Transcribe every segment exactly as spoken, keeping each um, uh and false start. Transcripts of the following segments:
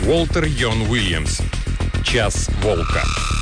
Уолтер Йон Уильямс. «Час волка».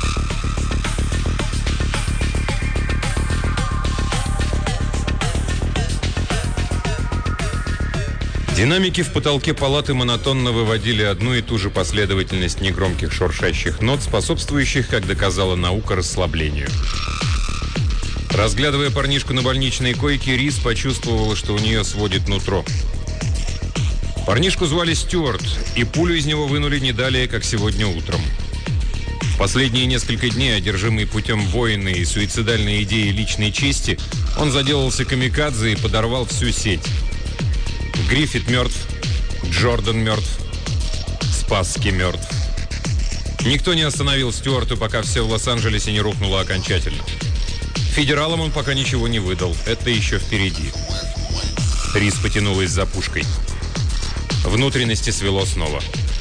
Динамики в потолке палаты монотонно выводили одну и ту же последовательность негромких шуршащих нот, способствующих, как доказала наука, расслаблению. Разглядывая парнишку на больничной койке, Рис почувствовала, что у нее сводит нутро. Парнишку звали Стюарт, и пулю из него вынули не далее, как сегодня утром. В последние несколько дней, одержимый путем войны и суицидальной идеи личной чести, он заделался камикадзе и подорвал всю сеть. Гриффит мертв, Джордан мертв, Спасски мертв. Никто не остановил Стюарта, пока все в Лос-Анджелесе не рухнуло окончательно. Федералам он пока ничего не выдал, это еще впереди. Рис потянулась за пушкой. Внутренности свело снова.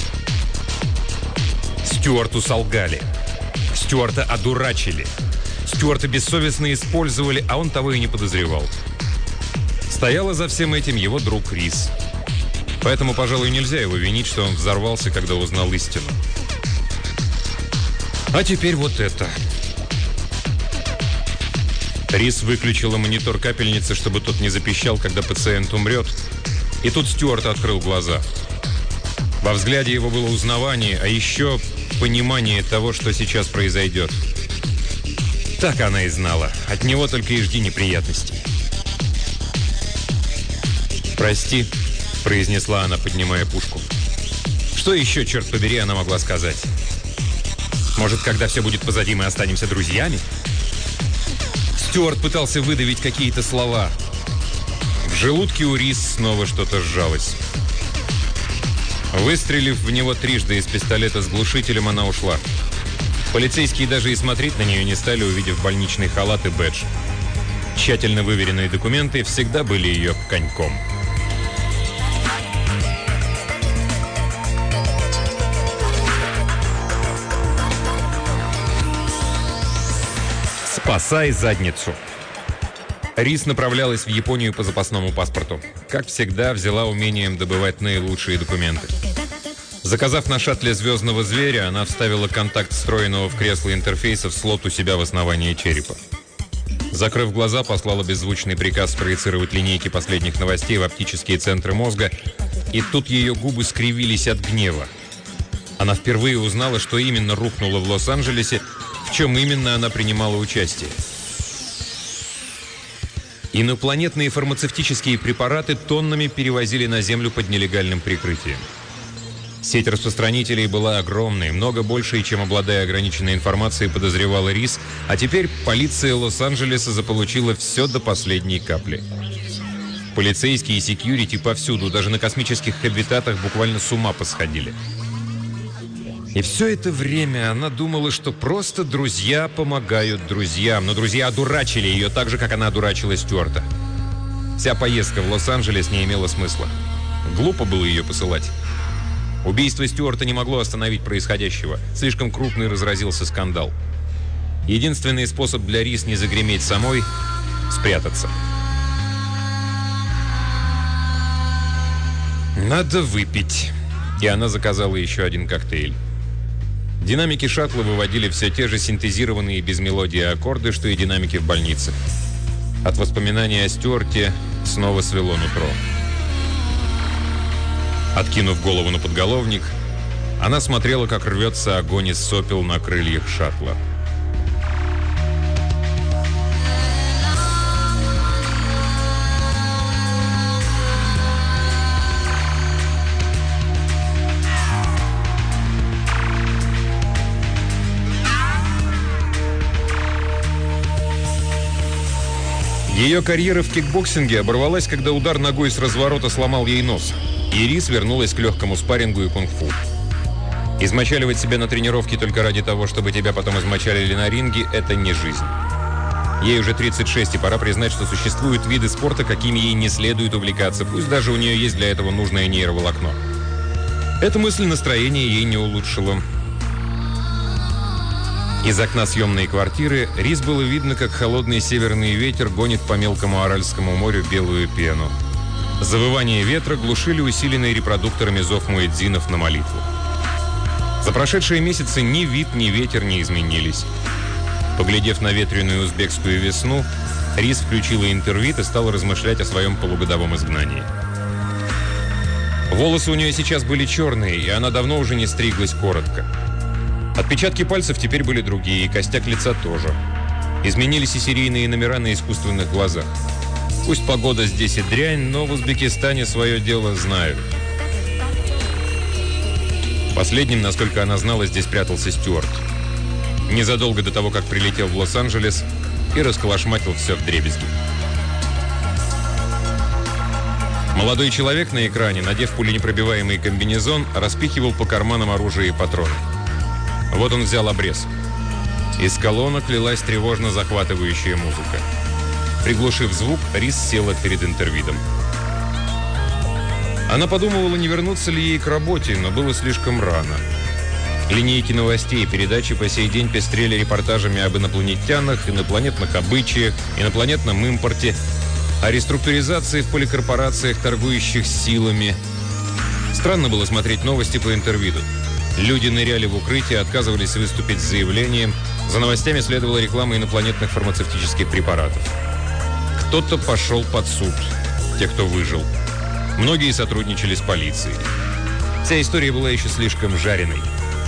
Стюарту солгали. Стюарта одурачили. Стюарта бессовестно использовали, а он того и не подозревал. Стояла за всем этим его друг Рис. Поэтому, пожалуй, нельзя его винить, что он взорвался, когда узнал истину. А теперь вот это. Рис выключила монитор капельницы, чтобы тот не запищал, когда пациент умрет. И тут Стюарт открыл глаза. Во взгляде его было узнавание, а еще понимание того, что сейчас произойдет. Так она и знала. От него только и жди неприятностей. «Прости», — произнесла она, поднимая пушку. Что еще, черт побери, она могла сказать? Может, когда все будет позади, мы останемся друзьями? Стюарт пытался выдавить какие-то слова. В желудке у Рис снова что-то сжалось. Выстрелив в него трижды из пистолета с глушителем, она ушла. Полицейские даже и смотреть на нее не стали, увидев больничный халат и бэдж. Тщательно выверенные документы всегда были ее коньком. «Спасай задницу». Рис направлялась в Японию по запасному паспорту. Как всегда, взяла умением добывать наилучшие документы. Заказав на шаттле «Звездного зверя», она вставила контакт встроенного в кресло интерфейса в слот у себя в основании черепа. Закрыв глаза, послала беззвучный приказ спроецировать линейки последних новостей в оптические центры мозга, и тут ее губы скривились от гнева. Она впервые узнала, что именно рухнуло в Лос-Анджелесе, в чем именно она принимала участие. Инопланетные фармацевтические препараты тоннами перевозили на Землю под нелегальным прикрытием. Сеть распространителей была огромной, много большей, чем, обладая ограниченной информацией, подозревала Рис, а теперь полиция Лос-Анджелеса заполучила все до последней капли. Полицейские и секьюрити повсюду, даже на космических хабитатах, буквально с ума посходили. И все это время она думала, что просто друзья помогают друзьям. Но друзья одурачили ее так же, как она одурачила Стюарта. Вся поездка в Лос-Анджелес не имела смысла. Глупо было ее посылать. Убийство Стюарта не могло остановить происходящего. Слишком крупный разразился скандал. Единственный способ для Рис не загреметь самой – спрятаться. «Надо выпить». И она заказала еще один коктейль. Динамики шаттла выводили все те же синтезированные без мелодии аккорды, что и динамики в больнице. От воспоминаний о Стюарте снова свело нутро. Откинув голову на подголовник, она смотрела, как рвется огонь из сопел на крыльях шаттла. Ее карьера в кикбоксинге оборвалась, когда удар ногой с разворота сломал ей нос. И Рис вернулась к легкому спаррингу и кунг-фу. Измочаливать себя на тренировке только ради того, чтобы тебя потом измочалили на ринге – это не жизнь. Ей уже тридцать шесть, и пора признать, что существуют виды спорта, какими ей не следует увлекаться, пусть даже у нее есть для этого нужное нейроволокно. Эта мысль настроения ей не улучшила. Из окна съемной квартиры Рис было видно, как холодный северный ветер гонит по мелкому Аральскому морю белую пену. Завывание ветра глушили усиленные репродукторами зов муэдзинов на молитву. За прошедшие месяцы ни вид, ни ветер не изменились. Поглядев на ветреную узбекскую весну, Рис включила интервью и стала размышлять о своем полугодовом изгнании. Волосы у нее сейчас были черные, и она давно уже не стриглась коротко. Отпечатки пальцев теперь были другие, и костяк лица тоже. Изменились и серийные номера на искусственных глазах. Пусть погода здесь и дрянь, но в Узбекистане свое дело знают. Последним, насколько она знала, здесь прятался Стюарт. Незадолго до того, как прилетел в Лос-Анджелес и расколошматил все вдребезги. Молодой человек на экране, надев пуленепробиваемый комбинезон, распихивал по карманам оружие и патроны. Вот он взял обрез. Из колонок лилась тревожно захватывающая музыка. Приглушив звук, Рис села перед интервидом. Она подумывала, не вернуться ли ей к работе, но было слишком рано. Линейки новостей и передачи по сей день пестрели репортажами об инопланетянах, инопланетных обычаях, инопланетном импорте, о реструктуризации в поликорпорациях, торгующих силами. Странно было смотреть новости по интервью. Люди ныряли в укрытие, отказывались выступить с заявлением. За новостями следовала реклама инопланетных фармацевтических препаратов. Кто-то пошел под суд, те, кто выжил. Многие сотрудничали с полицией. Вся история была еще слишком жареной.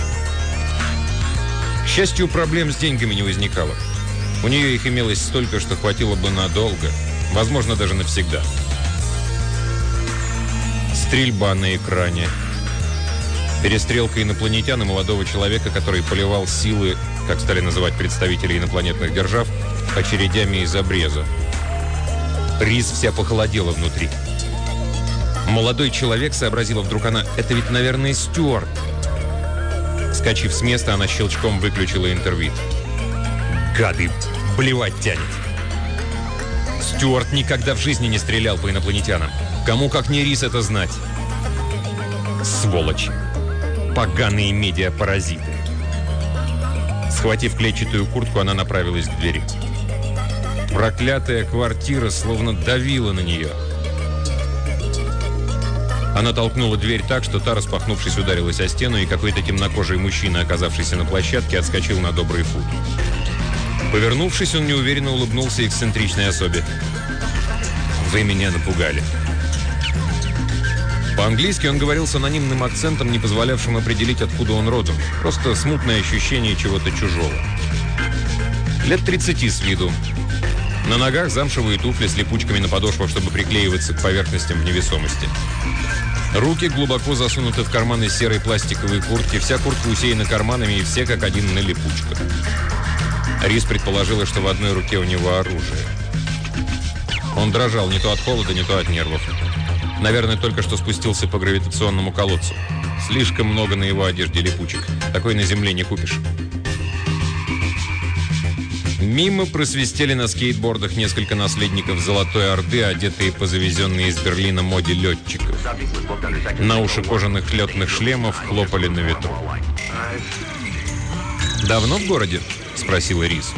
К счастью, проблем с деньгами не возникало. У нее их имелось столько, что хватило бы надолго, возможно, даже навсегда. Стрельба на экране. Перестрелка инопланетян и молодого человека, который поливал силы, как стали называть представители инопланетных держав, очередями из обреза. Рис вся похолодела внутри. Молодой человек, сообразила вдруг она, это ведь, наверное, Стюарт. Вскочив с места, она щелчком выключила интервью. Гады, блевать тянет. Стюарт никогда в жизни не стрелял по инопланетянам. Кому как не Рис это знать. Сволочи. Поганые медиапаразиты. Схватив клетчатую куртку, она направилась к двери. Проклятая квартира словно давила на нее. Она толкнула дверь так, что та, распахнувшись, ударилась о стену, и какой-то темнокожий мужчина, оказавшийся на площадке, отскочил на добрый фут. Повернувшись, он неуверенно улыбнулся эксцентричной особе. «Вы меня напугали». По-английски он говорил с анонимным акцентом, не позволявшим определить, откуда он родом. Просто смутное ощущение чего-то чужого. Лет тридцати с виду. На ногах замшевые туфли с липучками на подошвах, чтобы приклеиваться к поверхностям в невесомости. Руки глубоко засунуты в карманы серой пластиковой куртки. Вся куртка усеяна карманами, и все как один на липучках. Рис предположила, что в одной руке у него оружие. Он дрожал не то от холода, не то от нервов. Наверное, только что спустился по гравитационному колодцу. Слишком много на его одежде липучек. Такой на земле не купишь. Мимо просвистели на скейтбордах несколько наследников Золотой Орды, одетые по завезенной из Берлина моде летчиков. На уши кожаных летных шлемов хлопали на ветру. «Давно в городе?» – спросила Рис.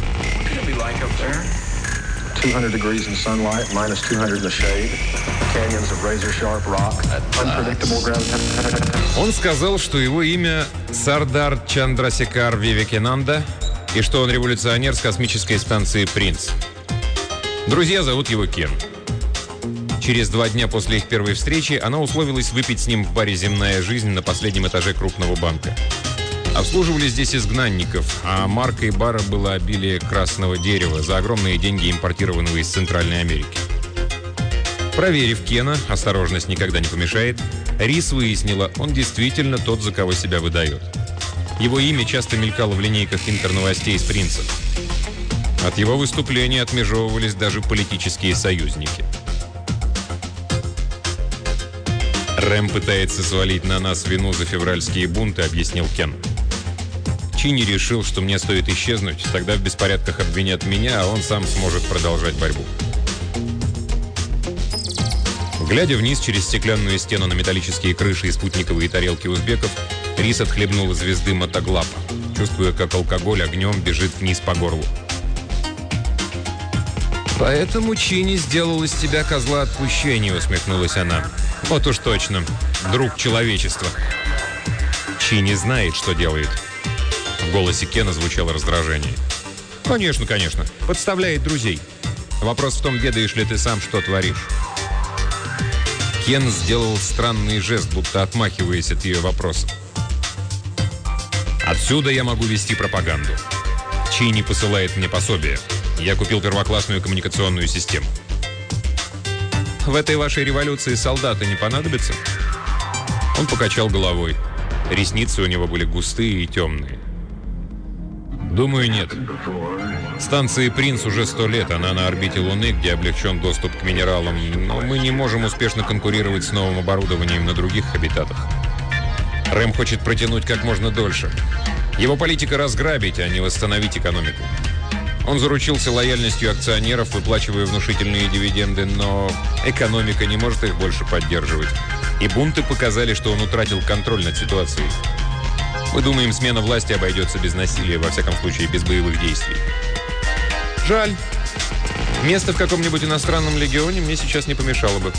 Он сказал, что его имя Сардар Чандрасекар Вивекананда и что он революционер с космической станции «Принц». Друзья зовут его Кен. Через два дня после их первой встречи она условилась выпить с ним в баре «Земная жизнь» на последнем этаже крупного банка. Обслуживали здесь изгнанников, а маркой бара было обилие красного дерева за огромные деньги, импортированного из Центральной Америки. Проверив Кена, осторожность никогда не помешает, Рис выяснила, он действительно тот, за кого себя выдает. Его имя часто мелькало в линейках интерновостей из «Принца». От его выступления отмежевывались даже политические союзники. «Рэм пытается свалить на нас вину за февральские бунты», — объяснил Кен. Чини решил, что мне стоит исчезнуть, тогда в беспорядках обвинят меня, а он сам сможет продолжать борьбу. Глядя вниз через стеклянную стену на металлические крыши и спутниковые тарелки узбеков, Рис отхлебнула звезды мотоглапа, чувствуя, как алкоголь огнем бежит вниз по горлу. «Поэтому Чини сделал из тебя козла отпущения», — усмехнулась она. «Вот уж точно, друг человечества». Чи не знает, что делает. В голосе Кена звучало раздражение. «Конечно, конечно. Подставляет друзей. Вопрос в том, ведаешь ли ты сам, что творишь». Кен сделал странный жест, будто отмахиваясь от ее вопроса. «Отсюда я могу вести пропаганду. Чи не посылает мне пособие. Я купил первоклассную коммуникационную систему». «В этой вашей революции солдаты не понадобятся?» Он покачал головой. Ресницы у него были густые и темные. «Думаю, нет. Станции «Принц» уже сто лет. Она на орбите Луны, где облегчен доступ к минералам. Но мы не можем успешно конкурировать с новым оборудованием на других хабитатах. Рэм хочет протянуть как можно дольше. Его политика — разграбить, а не восстановить экономику. Он заручился лояльностью акционеров, выплачивая внушительные дивиденды, но экономика не может их больше поддерживать. И бунты показали, что он утратил контроль над ситуацией. Мы думаем, смена власти обойдется без насилия, во всяком случае, без боевых действий. Жаль. Место в каком-нибудь иностранном легионе мне сейчас не помешало бы.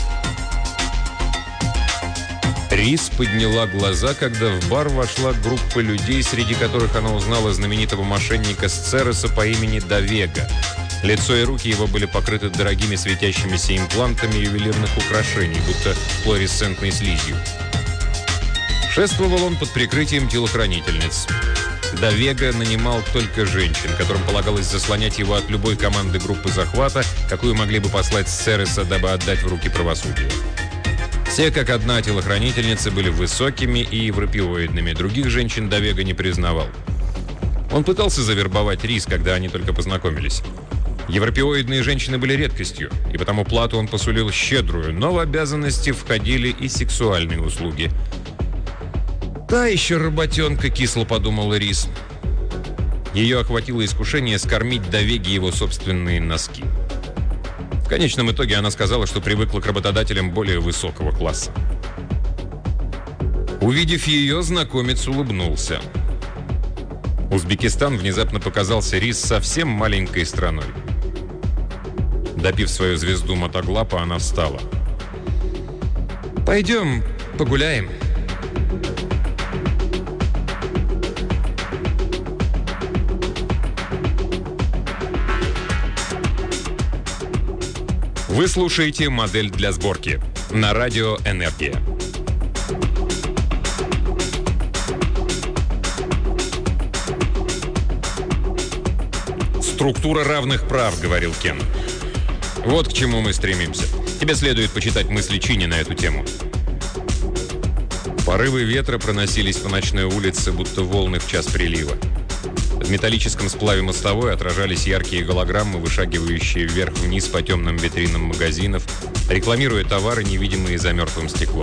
Рис подняла глаза, когда в бар вошла группа людей, среди которых она узнала знаменитого мошенника Сцереса по имени Давега. Лицо и руки его были покрыты дорогими светящимися имплантами ювелирных украшений, будто флуоресцентной слизью. Шествовал он под прикрытием телохранительниц. Давега нанимал только женщин, которым полагалось заслонять его от любой команды группы захвата, какую могли бы послать Сцереса, дабы отдать в руки правосудия. Все, как одна телохранительница, были высокими и европеоидными. Других женщин Давега не признавал. Он пытался завербовать Рис, когда они только познакомились. Европеоидные женщины были редкостью, и потому плату он посулил щедрую, но в обязанности входили и сексуальные услуги. «Та еще работенка», — кисло подумала Рис. Ее охватило искушение скормить Давеге его собственные носки. В конечном итоге она сказала, что привыкла к работодателям более высокого класса. Увидев ее, знакомец улыбнулся. Узбекистан внезапно показался Рис совсем маленькой страной. Допив свою звезду мотоглапа, она встала. «Пойдем погуляем». Вы слушаете «Модель для сборки» на радио «Энергия». «Структура равных прав», — говорил Кен. «Вот к чему мы стремимся. Тебе следует почитать мысли Чи на эту тему». Порывы ветра проносились по ночной улице, будто волны в час прилива. В металлическом сплаве мостовой отражались яркие голограммы, вышагивающие вверх-вниз по темным витринам магазинов, рекламируя товары, невидимые за мертвым стеклом.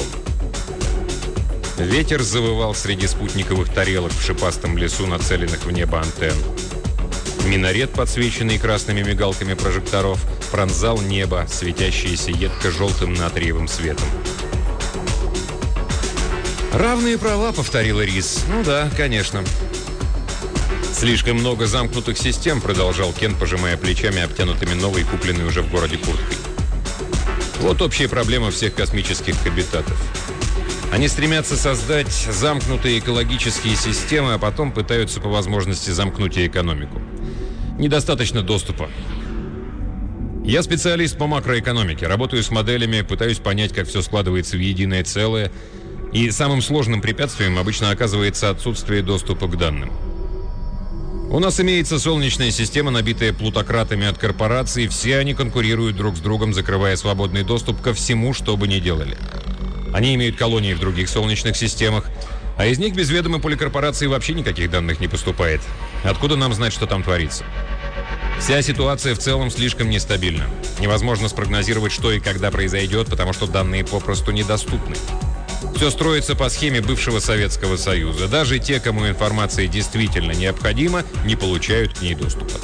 Ветер завывал среди спутниковых тарелок в шипастом лесу, нацеленных в небо антенн. Минарет, подсвеченный красными мигалками прожекторов, пронзал небо, светящееся едко-желтым натриевым светом. «Равные права», — повторила Рис. «Ну да, конечно». «Слишком много замкнутых систем», — продолжал Кен, пожимая плечами, обтянутыми новой, купленной уже в городе курткой. «Вот общая проблема всех космических хабитатов. Они стремятся создать замкнутые экологические системы, а потом пытаются по возможности замкнуть и экономику. Недостаточно доступа. Я специалист по макроэкономике, работаю с моделями, пытаюсь понять, как все складывается в единое целое, и самым сложным препятствием обычно оказывается отсутствие доступа к данным. У нас имеется солнечная система, набитая плутократами от корпораций, все они конкурируют друг с другом, закрывая свободный доступ ко всему, что бы ни делали. Они имеют колонии в других солнечных системах, а из них без ведома поликорпорации вообще никаких данных не поступает. Откуда нам знать, что там творится? Вся ситуация в целом слишком нестабильна. Невозможно спрогнозировать, что и когда произойдет, потому что данные попросту недоступны. Все строится по схеме бывшего Советского Союза. Даже те, кому информация действительно необходима, не получают к ней доступа.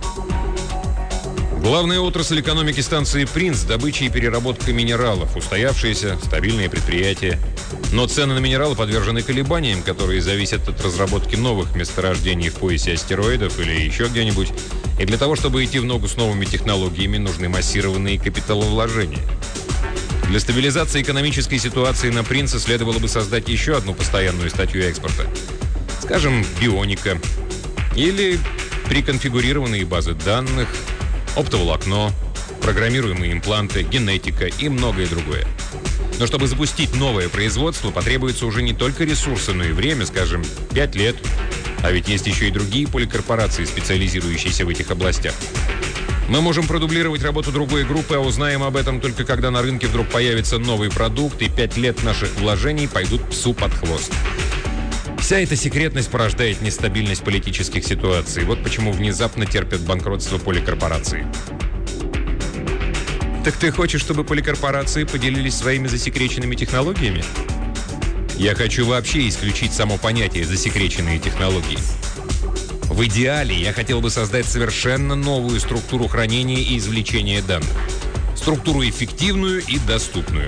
Главная отрасль экономики станции «Принц» – добыча и переработка минералов, устоявшиеся, стабильные предприятия. Но цены на минералы подвержены колебаниям, которые зависят от разработки новых месторождений в поясе астероидов или еще где-нибудь. И для того, чтобы идти в ногу с новыми технологиями, нужны массированные капиталовложения. Для стабилизации экономической ситуации на Принце следовало бы создать еще одну постоянную статью экспорта. Скажем, бионика. Или преконфигурированные базы данных, оптоволокно, программируемые импланты, генетика и многое другое. Но чтобы запустить новое производство, потребуется уже не только ресурсы, но и время, скажем, пять лет. А ведь есть еще и другие поликорпорации, специализирующиеся в этих областях. Мы можем продублировать работу другой группы, а узнаем об этом только когда на рынке вдруг появится новый продукт, и пять лет наших вложений пойдут псу под хвост. Вся эта секретность порождает нестабильность политических ситуаций. Вот почему внезапно терпят банкротство поликорпорации. Так ты хочешь, чтобы поликорпорации поделились своими засекреченными технологиями? Я хочу вообще исключить само понятие «засекреченные технологии». В идеале я хотел бы создать совершенно новую структуру хранения и извлечения данных. Структуру эффективную и доступную.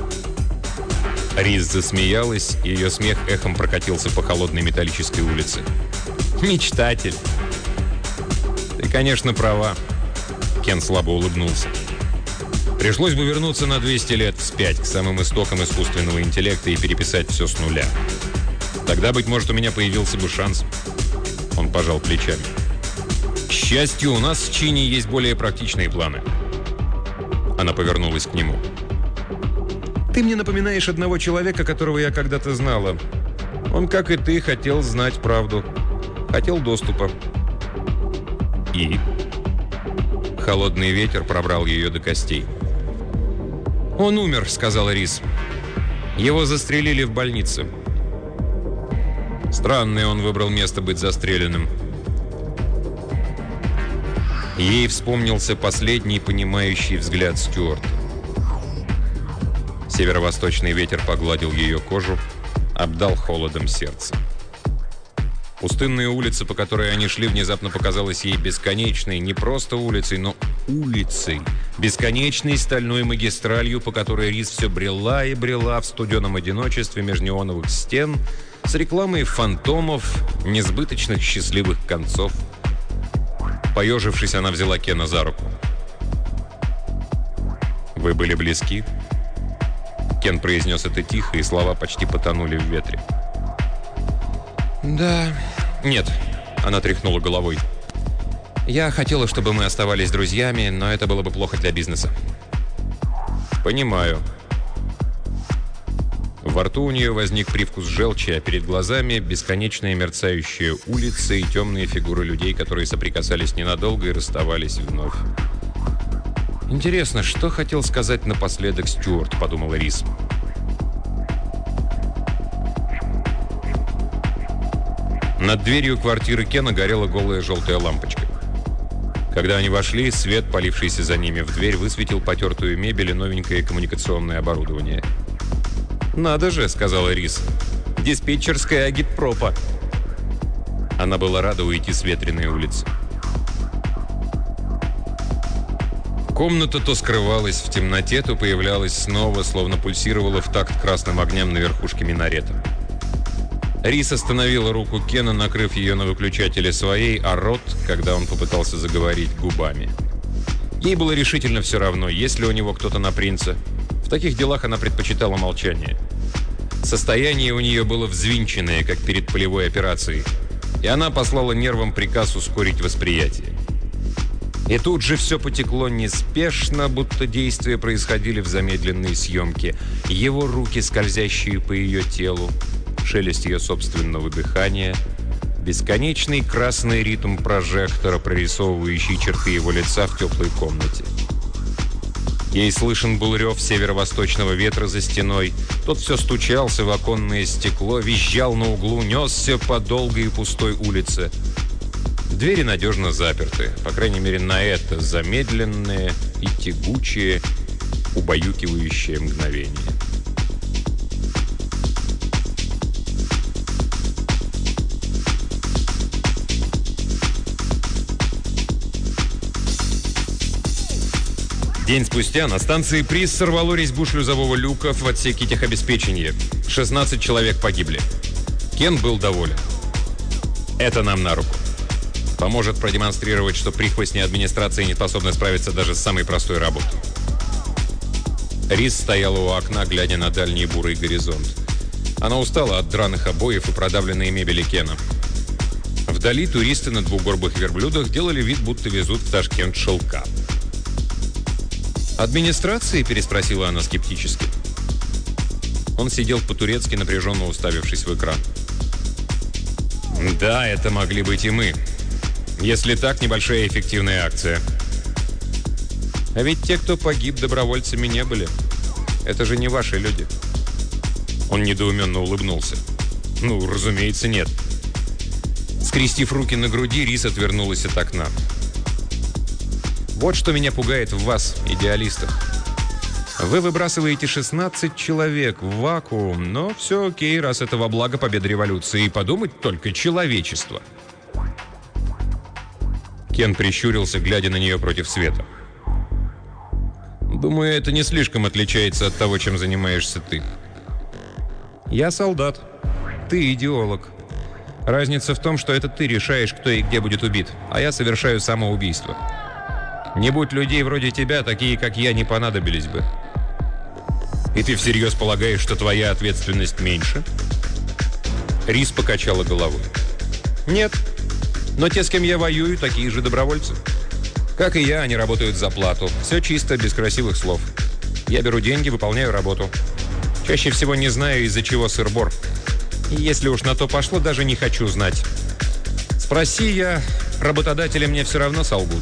Рис засмеялась, и ее смех эхом прокатился по холодной металлической улице. «Мечтатель!» «Ты, конечно, права», — Кен слабо улыбнулся. «Пришлось бы вернуться на двести лет вспять, к самым истокам искусственного интеллекта и переписать все с нуля. Тогда, быть может, у меня появился бы шанс». Он пожал плечами. «К счастью, у нас в Чине есть более практичные планы». Она повернулась к нему. «Ты мне напоминаешь одного человека, которого я когда-то знала. Он, как и ты, хотел знать правду. Хотел доступа». «И?» Холодный ветер пробрал ее до костей. «Он умер», — сказала Рис. «Его застрелили в больнице». Странное он выбрал место быть застреленным. Ей вспомнился последний понимающий взгляд Стюарта. Северо-восточный ветер погладил ее кожу, обдал холодом сердце. Пустынная улица, по которой они шли, внезапно показалась ей бесконечной, не просто улицей, но улицей, бесконечной стальной магистралью, по которой Рис все брела и брела в студеном одиночестве меж неоновых стен, с рекламой фантомов, несбыточных счастливых концов. Поежившись, она взяла Кена за руку. «Вы были близки?» Кен произнес это тихо, и слова почти потонули в ветре. «Да...» «Нет», — она тряхнула головой. «Я хотела, чтобы мы оставались друзьями, но это было бы плохо для бизнеса». «Понимаю». Во рту у нее возник привкус желчи, а перед глазами бесконечная мерцающая улица и темные фигуры людей, которые соприкасались ненадолго и расставались вновь. «Интересно, что хотел сказать напоследок Стюарт?» — подумала Рис. Над дверью квартиры Кена горела голая желтая лампочка. Когда они вошли, свет, полившийся за ними в дверь, высветил потертую мебель и новенькое коммуникационное оборудование. «Надо же», — сказала Рис, — «диспетчерская агитпропа». Она была рада уйти с ветреной улицы. Комната то скрывалась в темноте, то появлялась снова, словно пульсировала в такт красным огням на верхушке минарета. Рис остановила руку Кена, накрыв ее на выключателе своей, а рот, когда он попытался заговорить, губами. Ей было решительно все равно, есть ли у него кто-то на принца. В таких делах она предпочитала молчание. Состояние у нее было взвинченное, как перед полевой операцией, и она послала нервам приказ ускорить восприятие. И тут же все потекло неспешно, будто действия происходили в замедленной съемке. Его руки, скользящие по ее телу, шелест ее собственного дыхания, бесконечный красный ритм прожектора, прорисовывающий черты его лица в теплой комнате. Ей слышен был рев северо-восточного ветра за стеной. Тот все стучался в оконное стекло, визжал на углу, несся по долгой и пустой улице. Двери надежно заперты, по крайней мере на это замедленное и тягучее, убаюкивающее мгновение. День спустя на станции Приз сорвало резьбу шлюзового люка в отсеке техобеспечения. шестнадцать человек погибли. Кен был доволен. Это нам на руку. Поможет продемонстрировать, что прихвостни администрации не способны справиться даже с самой простой работой. Рис стояла у окна, глядя на дальний бурый горизонт. Она устала от драных обоев и продавленной мебели Кена. Вдали туристы на двугорбых верблюдах делали вид, будто везут в Ташкент шелка. «Администрации?» – переспросила она скептически. Он сидел по-турецки, напряженно уставившись в экран. «Да, это могли быть и мы. Если так, небольшая эффективная акция». «А ведь те, кто погиб, добровольцами не были. Это же не ваши люди». Он недоуменно улыбнулся. «Ну, разумеется, нет». Скрестив руки на груди, Рис отвернулась от окна. «Вот что меня пугает в вас, идеалистах. Вы выбрасываете шестнадцать человек в вакуум, но все окей, раз это во благо победы революции. И подумать только, человечество». Кен прищурился, глядя на нее против света. «Думаю, это не слишком отличается от того, чем занимаешься ты. Я солдат. Ты идеолог. Разница в том, что это ты решаешь, кто и где будет убит, а я совершаю самоубийство. Не будь людей вроде тебя, такие, как я, не понадобились бы». «И ты всерьез полагаешь, что твоя ответственность меньше?» Рис покачала головой. «Нет. Но те, с кем я воюю, такие же добровольцы. Как и я, они работают за плату. Все чисто, без красивых слов. Я беру деньги, выполняю работу. Чаще всего не знаю, из-за чего сыр-бор. И если уж на то пошло, даже не хочу знать. Спроси я, работодатели мне все равно солгут».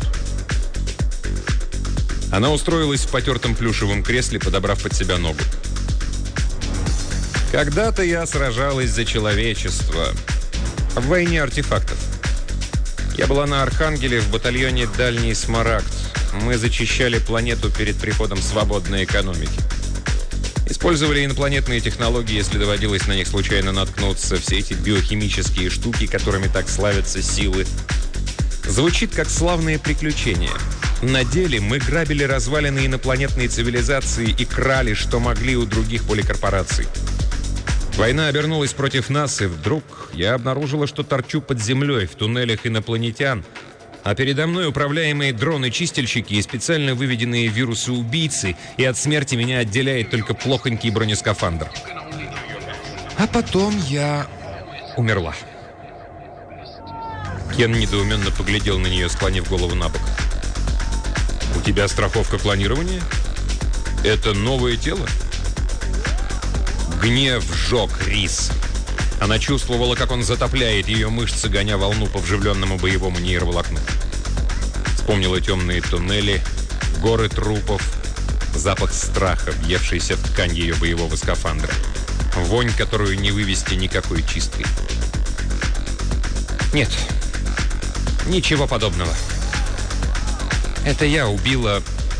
Она устроилась в потертом плюшевом кресле, подобрав под себя ногу. «Когда-то я сражалась за человечество. В войне артефактов. Я была на Архангеле в батальоне «Дальний Смарагд». Мы зачищали планету перед приходом свободной экономики. Использовали инопланетные технологии, если доводилось на них случайно наткнуться. Все эти биохимические штуки, которыми так славятся силы. Звучит как славные приключения. На деле мы грабили развалины инопланетной цивилизации и крали, что могли у других поликорпораций. Война обернулась против нас, и вдруг я обнаружила, что торчу под землей в туннелях инопланетян, а передо мной управляемые дроны-чистильщики и специально выведенные вирусы-убийцы, и от смерти меня отделяет только плохонький бронескафандр. А потом я умерла. Кен недоуменно поглядел на нее, склонив голову на бок. «У тебя страховка клонирования? Это новое тело?» Гнев сжег Рис. Она чувствовала, как он затопляет ее мышцы, гоня волну по вживленному боевому нейроволокну. Вспомнила темные туннели, горы трупов, запах страха, въевшийся в ткань ее боевого скафандра. Вонь, которую не вывести никакой чисткой. Нет, ничего подобного. Это я убила...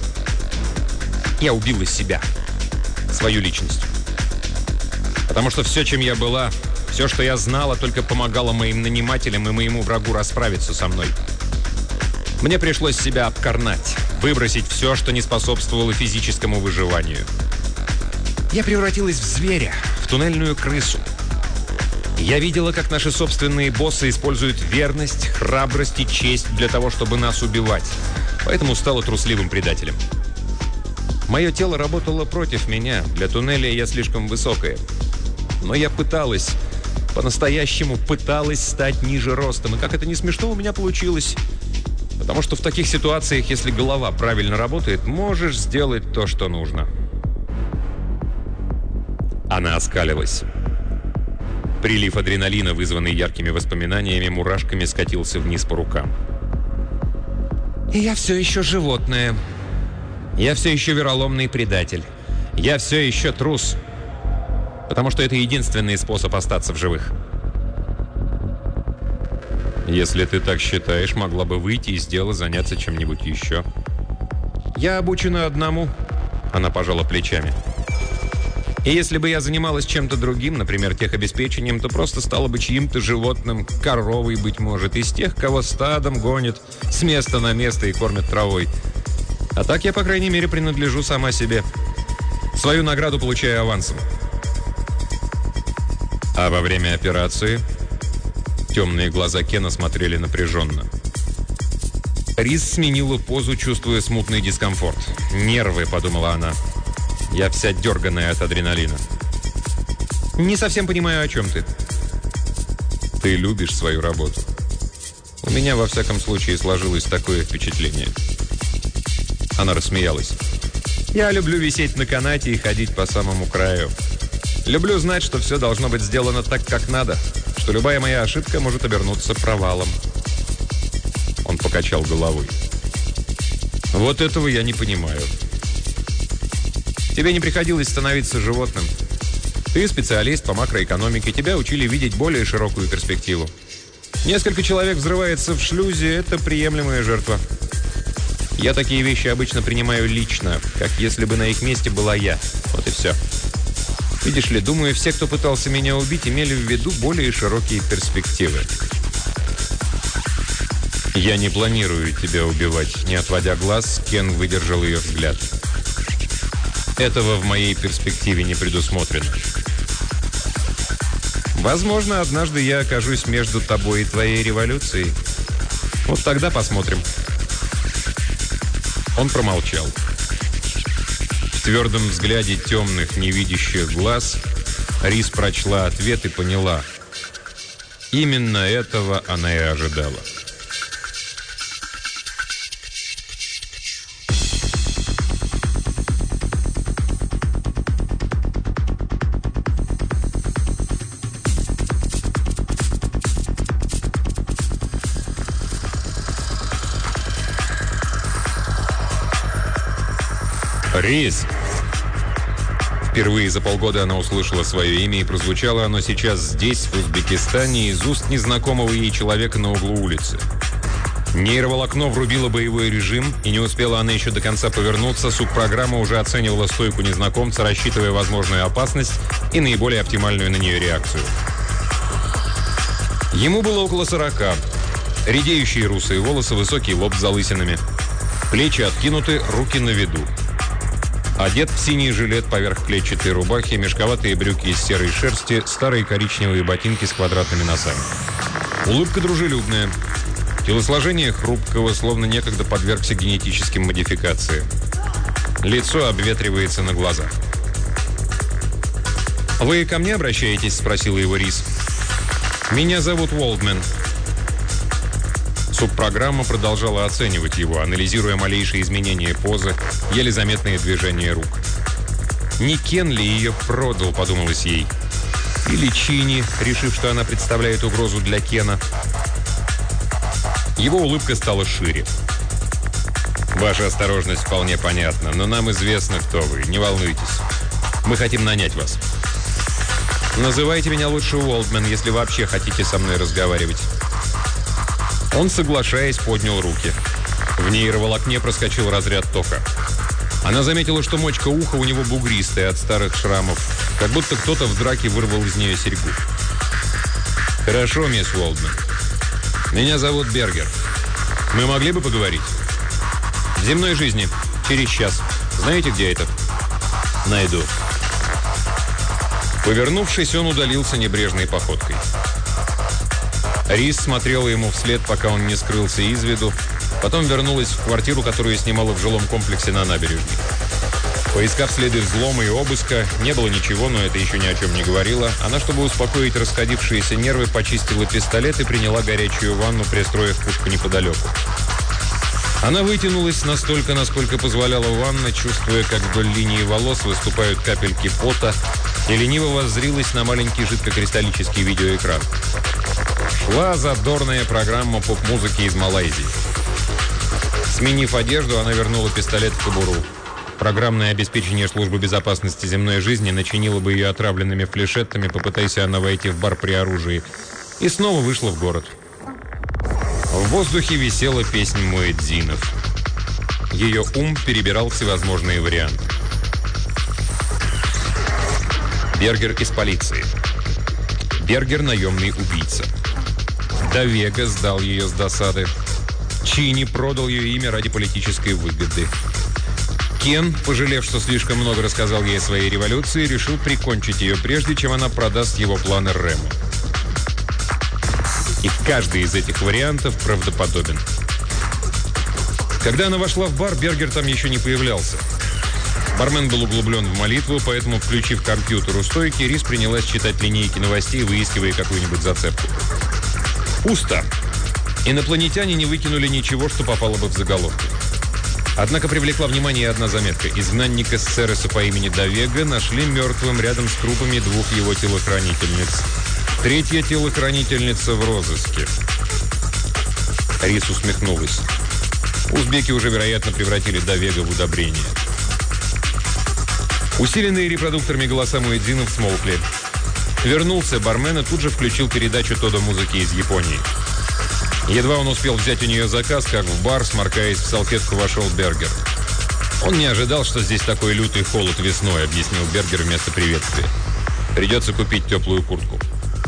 Я убила себя. Свою личность. Потому что все, чем я была, все, что я знала, только помогало моим нанимателям и моему врагу расправиться со мной. Мне пришлось себя обкорнать, выбросить все, что не способствовало физическому выживанию. Я превратилась в зверя, в туннельную крысу. Я видела, как наши собственные боссы используют верность, храбрость и честь для того, чтобы нас убивать. Поэтому стала трусливым предателем. Мое тело работало против меня. Для туннеля я слишком высокая. Но я пыталась, по-настоящему пыталась стать ниже ростом. И как это не смешно, у меня получилось. Потому что в таких ситуациях, если голова правильно работает, можешь сделать то, что нужно. Она оскалилась. Прилив адреналина, вызванный яркими воспоминаниями, мурашками скатился вниз по рукам. И я все еще животное. Я все еще вероломный предатель. Я все еще трус. Потому что это единственный способ остаться в живых. Если ты так считаешь, могла бы выйти из дела, заняться чем-нибудь еще. Я обучена одному. Она пожала плечами. И если бы я занималась чем-то другим, например, техобеспечением, то просто стала бы чьим-то животным, коровой, быть может, из тех, кого стадом гонят с места на место и кормят травой. А так я, по крайней мере, принадлежу сама себе. Свою награду получаю авансом. А во время операции темные глаза Кена смотрели напряженно. Рис сменила позу, чувствуя смутный дискомфорт. «Нервы», — подумала она. Я вся дерганая от адреналина. «Не совсем понимаю, о чем ты». «Ты любишь свою работу?» «У меня, во всяком случае, сложилось такое впечатление». Она рассмеялась. «Я люблю висеть на канате и ходить по самому краю. Люблю знать, что все должно быть сделано так, как надо, что любая моя ошибка может обернуться провалом». Он покачал головой. «Вот этого я не понимаю. Тебе не приходилось становиться животным. Ты специалист по макроэкономике, тебя учили видеть более широкую перспективу. Несколько человек взрывается в шлюзе – это приемлемая жертва. Я такие вещи обычно принимаю лично, как если бы на их месте была я. Вот и все. Видишь ли, думаю, все, кто пытался меня убить, имели в виду более широкие перспективы». «Я не планирую тебя убивать», — не отводя глаз, Кен выдержал ее взгляд. «Этого в моей перспективе не предусмотрено. Возможно, однажды я окажусь между тобой и твоей революцией. Вот тогда посмотрим». Он промолчал. В твердом взгляде темных, невидящих глаз Рис прочла ответ и поняла. Именно этого она и ожидала. «Рис!» Впервые за полгода она услышала свое имя, и прозвучало оно сейчас здесь, в Узбекистане, из уст незнакомого ей человека на углу улицы. Нейроволокно врубило боевой режим, и не успела она еще до конца повернуться, субпрограмма уже оценивала стойку незнакомца, рассчитывая возможную опасность и наиболее оптимальную на нее реакцию. Ему было около сорока. Редеющие русые волосы, высокий лоб с залысинами. Плечи откинуты, руки на виду. Одет в синий жилет поверх клетчатой рубахи, мешковатые брюки из серой шерсти, старые коричневые ботинки с квадратными носами. Улыбка дружелюбная. Телосложение хрупкого, словно некогда подвергся генетическим модификациям. Лицо обветривается на глазах. «Вы ко мне обращаетесь?» – спросила его Рис. «Меня зовут Уолдмен». Субпрограмма продолжала оценивать его, анализируя малейшие изменения позы, еле заметные движения рук. «Не Кен ли ее продал?» – подумалось ей. Или Чини, решив, что она представляет угрозу для Кена. Его улыбка стала шире. «Ваша осторожность вполне понятна, но нам известно, кто вы. Не волнуйтесь. Мы хотим нанять вас. Называйте меня лучше Уолдмен, если вообще хотите со мной разговаривать». Он, соглашаясь, поднял руки. В нейроволокне проскочил разряд тока. Она заметила, что мочка уха у него бугристая от старых шрамов, как будто кто-то в драке вырвал из нее серьгу. «Хорошо, мисс Уолдмен. Меня зовут Бергер. Мы могли бы поговорить?» «В земной жизни. Через час. Знаете, где это?» «Найду». Повернувшись, он удалился небрежной походкой. Рис смотрела ему вслед, пока он не скрылся из виду, потом вернулась в квартиру, которую снимала в жилом комплексе на набережной. Поискав следы взлома и обыска, не было ничего, но это еще ни о чем не говорило. Она, чтобы успокоить расходившиеся нервы, почистила пистолет и приняла горячую ванну, пристроив пушку неподалеку. Она вытянулась настолько, насколько позволяла ванна, чувствуя, как вдоль линии волос выступают капельки пота, и лениво воззрилась на маленький жидкокристаллический видеоэкран. Шла задорная программа поп-музыки из Малайзии. Сменив одежду, она вернула пистолет в кобуру. Программное обеспечение службы безопасности земной жизни начинило бы ее отравленными флешеттами, попытайся она войти в бар при оружии, и снова вышла в город. В воздухе висела песнь муэдзинов. Ее ум перебирал всевозможные варианты. Бергер из полиции. Бергер – наемный убийца. Давега сдал ее с досады. Чини продал ее имя ради политической выгоды. Кен, пожалев, что слишком много рассказал ей о своей революции, решил прикончить ее, прежде чем она продаст его планы Рэму. И каждый из этих вариантов правдоподобен. Когда она вошла в бар, Бергер там еще не появлялся. Бармен был углублен в молитву, поэтому, включив компьютер у стойки, Рис принялась читать линейки новостей, выискивая какую-нибудь зацепку. Пусто. Инопланетяне не выкинули ничего, что попало бы в заголовки. Однако привлекла внимание одна заметка. Изгнанника с Цереса по имени Давега нашли мертвым рядом с трупами двух его телохранительниц. Третья телохранительница в розыске. Рис усмехнулась. Узбеки уже, вероятно, превратили Давега в удобрение. Усиленные репродукторами голоса муэдзинов смолкли. Вернулся бармен и тут же включил передачу Тодо музыки из Японии. Едва он успел взять у нее заказ, как в бар, сморкаясь в салфетку, вошел Бергер. Он не ожидал, что здесь такой лютый холод весной, объяснил Бергер вместо приветствия. Придется купить теплую куртку.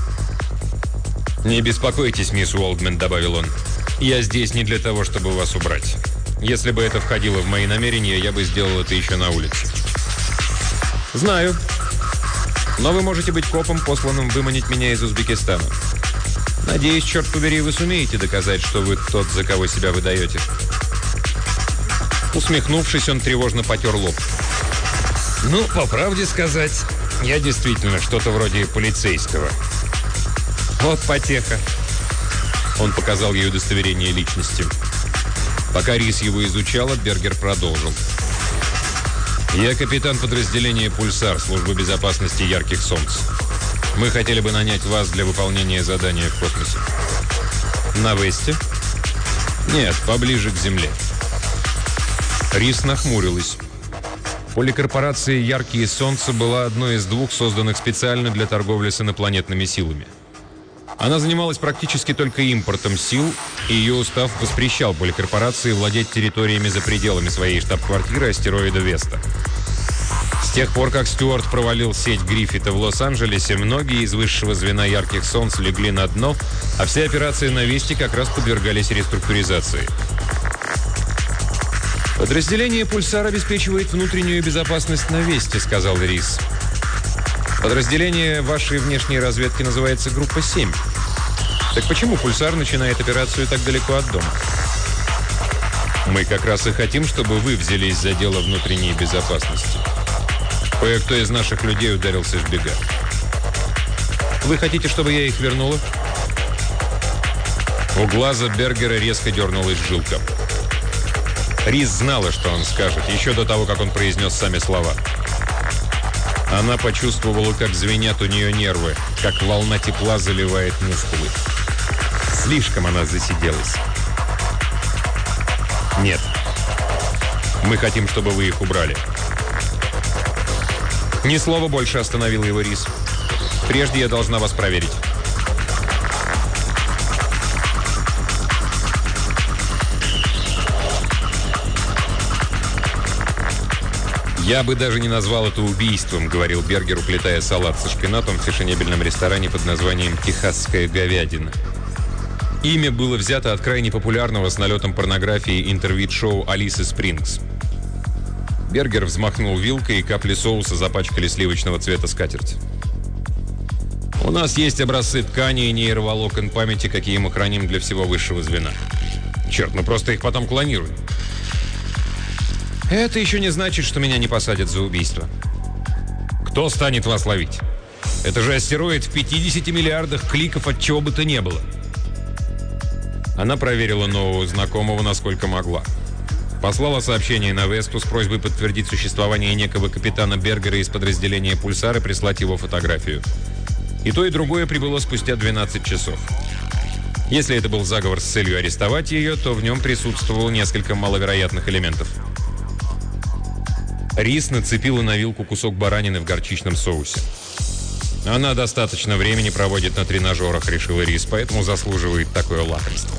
«Не беспокойтесь, мисс Уолдмен», — добавил он. «Я здесь не для того, чтобы вас убрать. Если бы это входило в мои намерения, я бы сделал это еще на улице». «Знаю. Но вы можете быть копом, посланным выманить меня из Узбекистана. Надеюсь, черт побери, вы сумеете доказать, что вы тот, за кого себя выдаете». Усмехнувшись, он тревожно потер лоб. «Ну, по правде сказать, я действительно что-то вроде полицейского». «Вот потеха». Он показал ей удостоверение личности. Пока Рис его изучала, Бергер продолжил. «Я капитан подразделения «Пульсар» службы безопасности ярких солнц. Мы хотели бы нанять вас для выполнения задания в космосе». «На Весте?» «Нет, поближе к Земле». Рис нахмурилась. Поликорпорация «Яркие солнца» была одной из двух, созданных специально для торговли с инопланетными силами. Она занималась практически только импортом сил, и ее устав воспрещал поликорпорации владеть территориями за пределами своей штаб-квартиры астероида Веста. С тех пор, как Стюарт провалил сеть Гриффита в Лос-Анджелесе, многие из высшего звена «Ярких солнц» легли на дно, а все операции на Весте как раз подвергались реструктуризации. «Подразделение «Пульсар» обеспечивает внутреннюю безопасность на Весте», — сказал Рис. «Подразделение вашей внешней разведки называется «Группа семь». Так почему «Пульсар» начинает операцию так далеко от дома?» «Мы как раз и хотим, чтобы вы взялись за дело внутренней безопасности. Кое-кто из наших людей ударился в бега. Вы хотите, чтобы я их вернула?» У глаза Бергера резко дернулась жилка. Рис знала, что он скажет, еще до того, как он произнес сами слова. Она почувствовала, как звенят у нее нервы, как волна тепла заливает мускулы. Слишком она засиделась. «Нет. Мы хотим, чтобы вы их убрали». «Ни слова больше», — остановил его Рис. «Прежде я должна вас проверить». «Я бы даже не назвал это убийством», — говорил Бергер, уплетая салат со шпинатом в фешенебельном ресторане под названием «Техасская говядина». Имя было взято от крайне популярного с налетом порнографии интервью-шоу Алисы Спрингс. Бергер взмахнул вилкой, и капли соуса запачкали сливочного цвета скатерть. «У нас есть образцы ткани и нейроволокон памяти, какие мы храним для всего высшего звена. Черт, мы просто их потом клонируем». «Это еще не значит, что меня не посадят за убийство». «Кто станет вас ловить? Это же астероид в пятидесяти миллиардах кликов от чего бы то ни было». Она проверила нового знакомого, насколько могла. Послала сообщение на Весту с просьбой подтвердить существование некого капитана Бергера из подразделения «Пульсар» и прислать его фотографию. И то, и другое прибыло спустя двенадцать часов. Если это был заговор с целью арестовать ее, то в нем присутствовало несколько маловероятных элементов. Рис нацепила на вилку кусок баранины в горчичном соусе. Она достаточно времени проводит на тренажерах, решила Рис, поэтому заслуживает такое лакомство.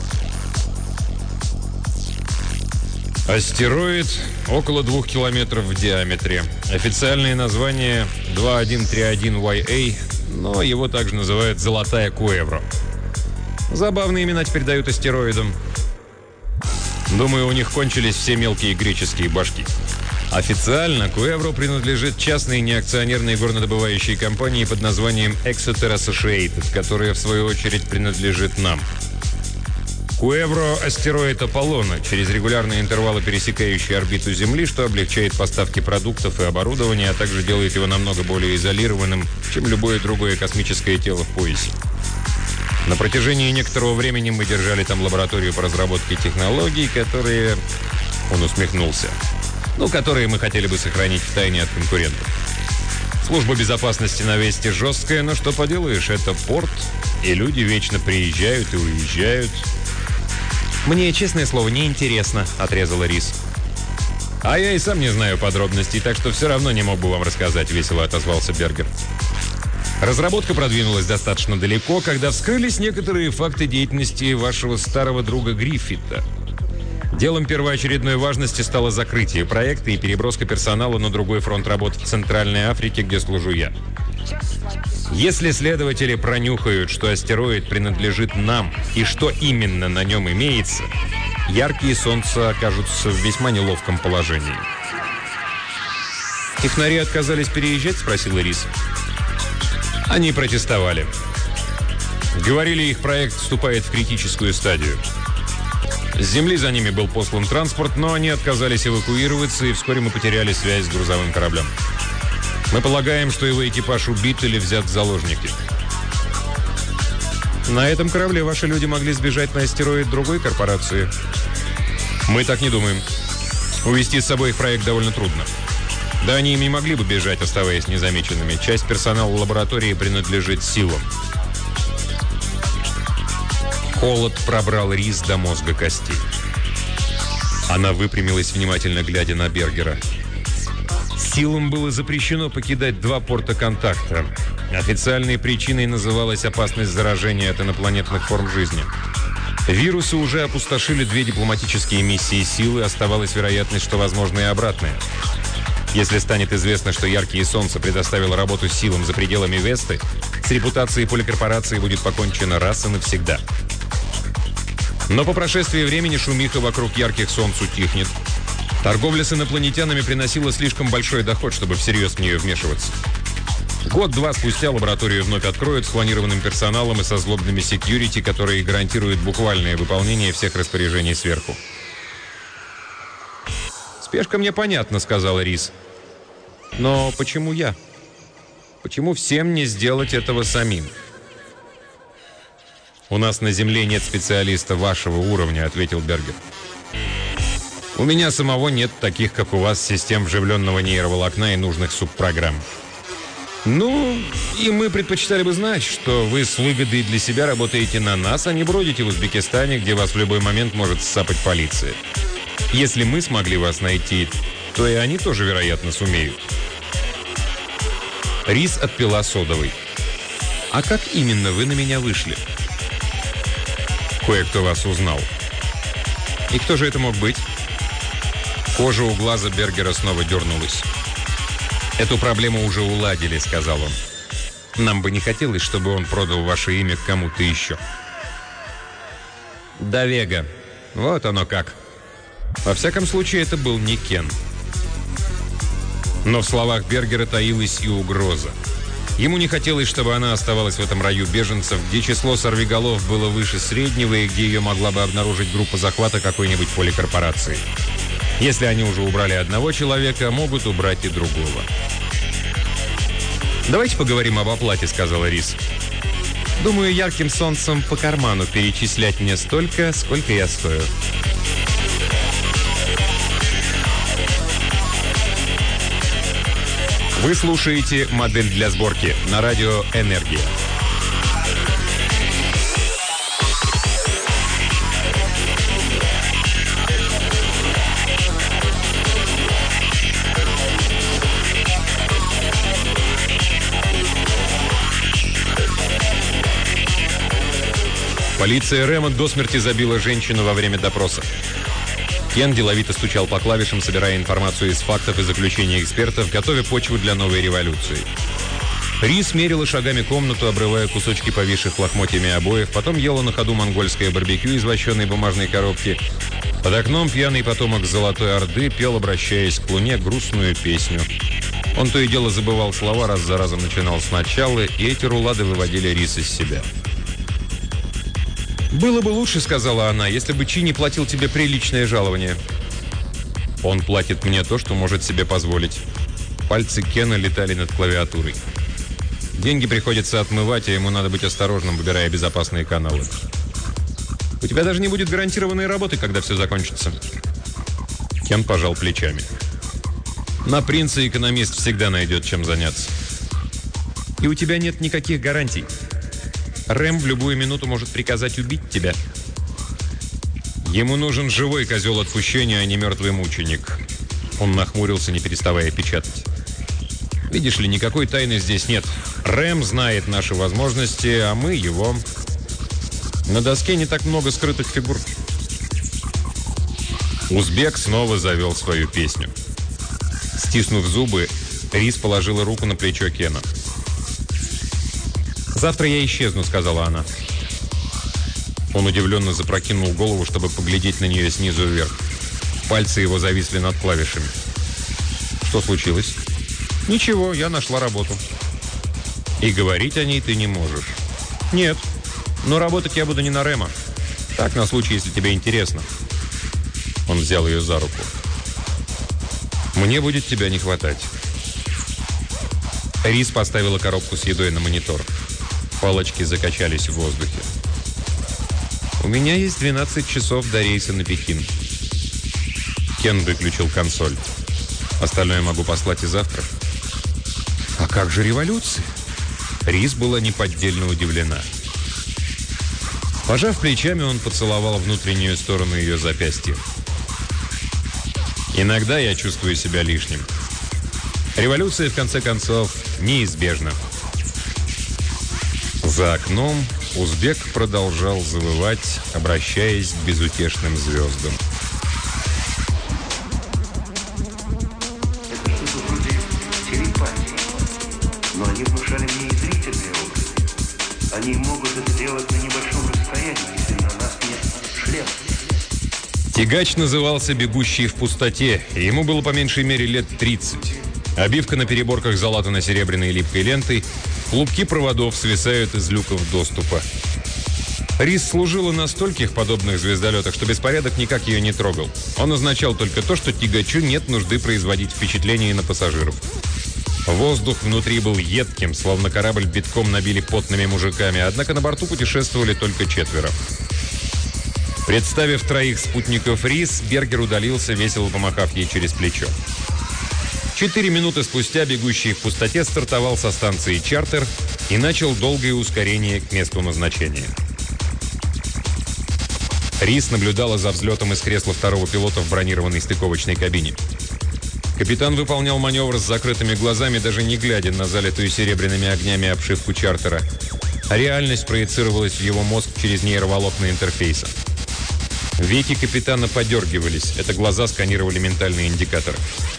Астероид около двух километров в диаметре. Официальное название два один три один уай эй, но его также называют «Золотая Куэвро». Забавные имена теперь дают астероидам. Думаю, у них кончились все мелкие греческие башки. Официально Куэвро принадлежит частной неакционерной горнодобывающей компании под названием Exeter Associated, которая, в свою очередь, принадлежит нам. Куэвро – астероид Аполлона, через регулярные интервалы пересекающий орбиту Земли, что облегчает поставки продуктов и оборудования, а также делает его намного более изолированным, чем любое другое космическое тело в поясе. На протяжении некоторого времени мы держали там лабораторию по разработке технологий, которые... Он усмехнулся. Ну, которые мы хотели бы сохранить в тайне от конкурентов. Служба безопасности на Весте жесткая, но что поделаешь, это порт, и люди вечно приезжают и уезжают. «Мне, честное слово, неинтересно», — отрезала Рис. «А я и сам не знаю подробностей, так что все равно не мог бы вам рассказать», — весело отозвался Бергер. Разработка продвинулась достаточно далеко, когда вскрылись некоторые факты деятельности вашего старого друга Гриффита. Делом первоочередной важности стало закрытие проекта и переброска персонала на другой фронт работ в Центральной Африке, где служу я. Если следователи пронюхают, что астероид принадлежит нам и что именно на нем имеется, яркие солнца окажутся в весьма неловком положении. «Технари отказались переезжать?» – спросила Рис. Они протестовали. Говорили, их проект вступает в критическую стадию. С Земли за ними был послан транспорт, но они отказались эвакуироваться, и вскоре мы потеряли связь с грузовым кораблем. Мы полагаем, что его экипаж убит или взят в заложники. На этом корабле ваши люди могли сбежать на астероид другой корпорации. Мы так не думаем. Увезти с собой их проект довольно трудно. Да они и могли бы бежать, оставаясь незамеченными. Часть персонала лаборатории принадлежит силам. Холод пробрал Рис до мозга костей. Она выпрямилась, внимательно глядя на Бергера. Силам было запрещено покидать два порта контакта. Официальной причиной называлась опасность заражения от инопланетных форм жизни. Вирусы уже опустошили две дипломатические миссии силы, оставалась вероятность, что возможно и обратное. Если станет известно, что Яркие Солнца предоставило работу силам за пределами Весты, с репутацией поликорпорации будет покончено раз и навсегда. Но по прошествии времени шумиха вокруг Ярких Солнц утихнет. Торговля с инопланетянами приносила слишком большой доход, чтобы всерьез в нее вмешиваться. Год-два спустя лабораторию вновь откроют с клонированным персоналом и со злобными секьюрити, которые гарантируют буквальное выполнение всех распоряжений сверху. «Спешка мне понятна», — сказала Рис. «Но почему я? Почему всем не сделать этого самим?» «У нас на Земле нет специалиста вашего уровня», — ответил Бергер. «У меня самого нет таких, как у вас, систем вживленного нейроволокна и нужных субпрограмм. Ну, и мы предпочитали бы знать, что вы с выгодой для себя работаете на нас, а не бродите в Узбекистане, где вас в любой момент может ссапать полиция. Если мы смогли вас найти, то и они тоже, вероятно, сумеют». Рис отпила содовой. «А как именно вы на меня вышли?» «Кое-кто вас узнал». «И кто же это мог быть?» Кожа у глаза Бергера снова дернулась. «Эту проблему уже уладили», — сказал он. «Нам бы не хотелось, чтобы он продал ваше имя кому-то еще». «Давега. Вот оно как. Во всяком случае, это был не Кен». Но в словах Бергера таилась и угроза. Ему не хотелось, чтобы она оставалась в этом раю беженцев, где число сорвиголов было выше среднего и где ее могла бы обнаружить группа захвата какой-нибудь поликорпорации. Если они уже убрали одного человека, могут убрать и другого. «Давайте поговорим об оплате», — сказала Рис. «Думаю, Ярким Солнцем по карману перечислять мне столько, сколько я стою». Вы слушаете «Модель для сборки» на радио «Энергия». Полиция Рэма до смерти забила женщину во время допроса. Кен деловито стучал по клавишам, собирая информацию из фактов и заключений экспертов, готовя почву для новой революции. Рис мерила шагами комнату, обрывая кусочки повисших лохмотьями обоев, потом ела на ходу монгольское барбекю из вощеной бумажной коробки. Под окном пьяный потомок Золотой Орды пел, обращаясь к Луне, грустную песню. Он то и дело забывал слова, раз за разом начинал сначала, и эти рулады выводили Рис из себя. «Было бы лучше, — сказала она, — если бы Чи не платил тебе приличное жалование». «Он платит мне то, что может себе позволить». Пальцы Кена летали над клавиатурой. «Деньги приходится отмывать, а ему надо быть осторожным, выбирая безопасные каналы. У тебя даже не будет гарантированной работы, когда все закончится». Кен пожал плечами. «На принца экономист всегда найдет, чем заняться». «И у тебя нет никаких гарантий. Рэм в любую минуту может приказать убить тебя». «Ему нужен живой козел отпущения, а не мертвый мученик». Он нахмурился, не переставая печатать. «Видишь ли, никакой тайны здесь нет. Рэм знает наши возможности, а мы его. На доске не так много скрытых фигур». Узбек снова завел свою песню. Стиснув зубы, Рис положила руку на плечо Кена. «Завтра я исчезну», — сказала она. Он удивленно запрокинул голову, чтобы поглядеть на нее снизу вверх. Пальцы его зависли над клавишами. «Что случилось?» «Ничего, я нашла работу». «И говорить о ней ты не можешь?» «Нет, но работать я буду не на Рэма. Так, на случай, если тебе интересно». Он взял ее за руку. «Мне будет тебя не хватать». Рис поставила коробку с едой на монитор. Палочки закачались в воздухе. «У меня есть двенадцать часов до рейса на Пекин». Кен выключил консоль. «Остальное могу послать и завтра». «А как же революция?» Рис была неподдельно удивлена. Пожав плечами, он поцеловал внутреннюю сторону ее запястья. «Иногда я чувствую себя лишним. Революция, в конце концов, неизбежна». За окном узбек продолжал завывать, обращаясь к безутешным звездам. Это что-то вроде телепатии, но они внушали мне и зрительные образы. Они могут это делать на небольшом расстоянии, если на нас нет шлема. Тягач назывался «Бегущий в пустоте», и ему было по меньшей мере лет тридцать. Обивка на переборках залатана серебряной липкой лентой, клубки проводов свисают из люков доступа. Рис служила на стольких подобных звездолетах, что беспорядок никак ее не трогал. Он означал только то, что тягачу нет нужды производить впечатление на пассажиров. Воздух внутри был едким, словно корабль битком набили потными мужиками, однако на борту путешествовали только четверо. Представив троих спутников Рис, Бергер удалился, весело помахав ей через плечо. Четыре минуты спустя бегущий в пустоте стартовал со станции «Чартер» и начал долгое ускорение к месту назначения. Рис наблюдала за взлетом из кресла второго пилота в бронированной стыковочной кабине. Капитан выполнял маневр с закрытыми глазами, даже не глядя на залитую серебряными огнями обшивку «Чартера». А реальность проецировалась в его мозг через нейроволокна интерфейса. Веки капитана подергивались, это глаза сканировали ментальные индикаторы.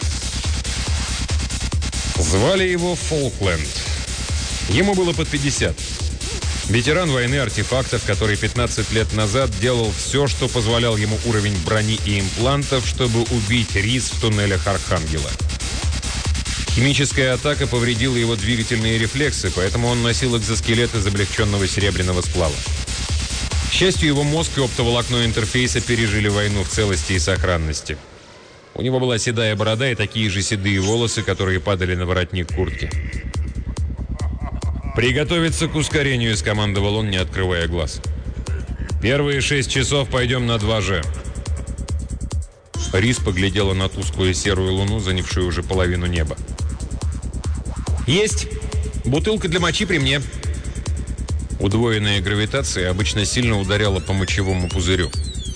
Звали его Фолкленд. Ему было под пятьдесят. Ветеран войны артефактов, который пятнадцать лет назад делал все, что позволял ему уровень брони и имплантов, чтобы убить Рис в туннелях Архангела. Химическая атака повредила его двигательные рефлексы, поэтому он носил экзоскелет из облегченного серебряного сплава. К счастью, его мозг и оптоволокно интерфейса пережили войну в целости и сохранности. У него была седая борода и такие же седые волосы, которые падали на воротник куртки. «Приготовиться к ускорению», — скомандовал он, не открывая глаз. «Первые шесть часов пойдем на два же». Рис поглядела на тусклую серую луну, занявшую уже половину неба. «Есть! Бутылка для мочи при мне». Удвоенная гравитация обычно сильно ударяла по мочевому пузырю.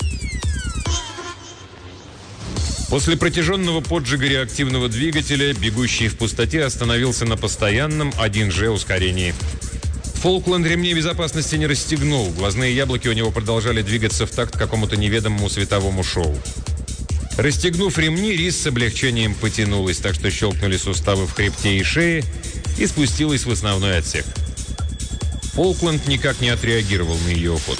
После протяженного поджига реактивного двигателя бегущий в пустоте остановился на постоянном один же ускорении. Фолкленд ремней безопасности не расстегнул, глазные яблоки у него продолжали двигаться в такт какому-то неведомому световому шоу. Расстегнув ремни, Рис с облегчением потянулась, так что щелкнули суставы в хребте и шее, и спустилась в основной отсек. Фолкленд никак не отреагировал на ее уход.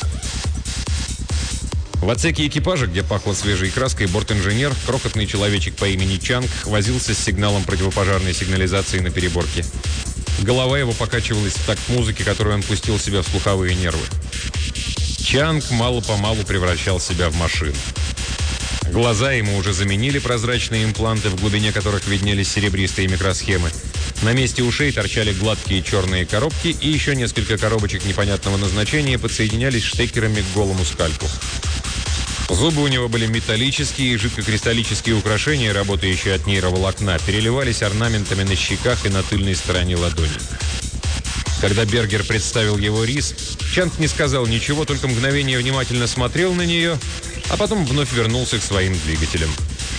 В отсеке экипажа, где пахло свежей краской, борт-инженер, крохотный человечек по имени Чанг, возился с сигналом противопожарной сигнализации на переборке. Голова его покачивалась в такт музыки, которую он пустил себя в слуховые нервы. Чанг мало-помалу превращал себя в машину. Глаза ему уже заменили прозрачные импланты, в глубине которых виднелись серебристые микросхемы. На месте ушей торчали гладкие черные коробки, и еще несколько коробочек непонятного назначения подсоединялись штекерами к голому скальпу. Зубы у него были металлические, и жидкокристаллические украшения, работающие от нейроволокна, переливались орнаментами на щеках и на тыльной стороне ладони. Когда Бергер представил его Рис, Чанг не сказал ничего, только мгновение внимательно смотрел на нее, а потом вновь вернулся к своим двигателям.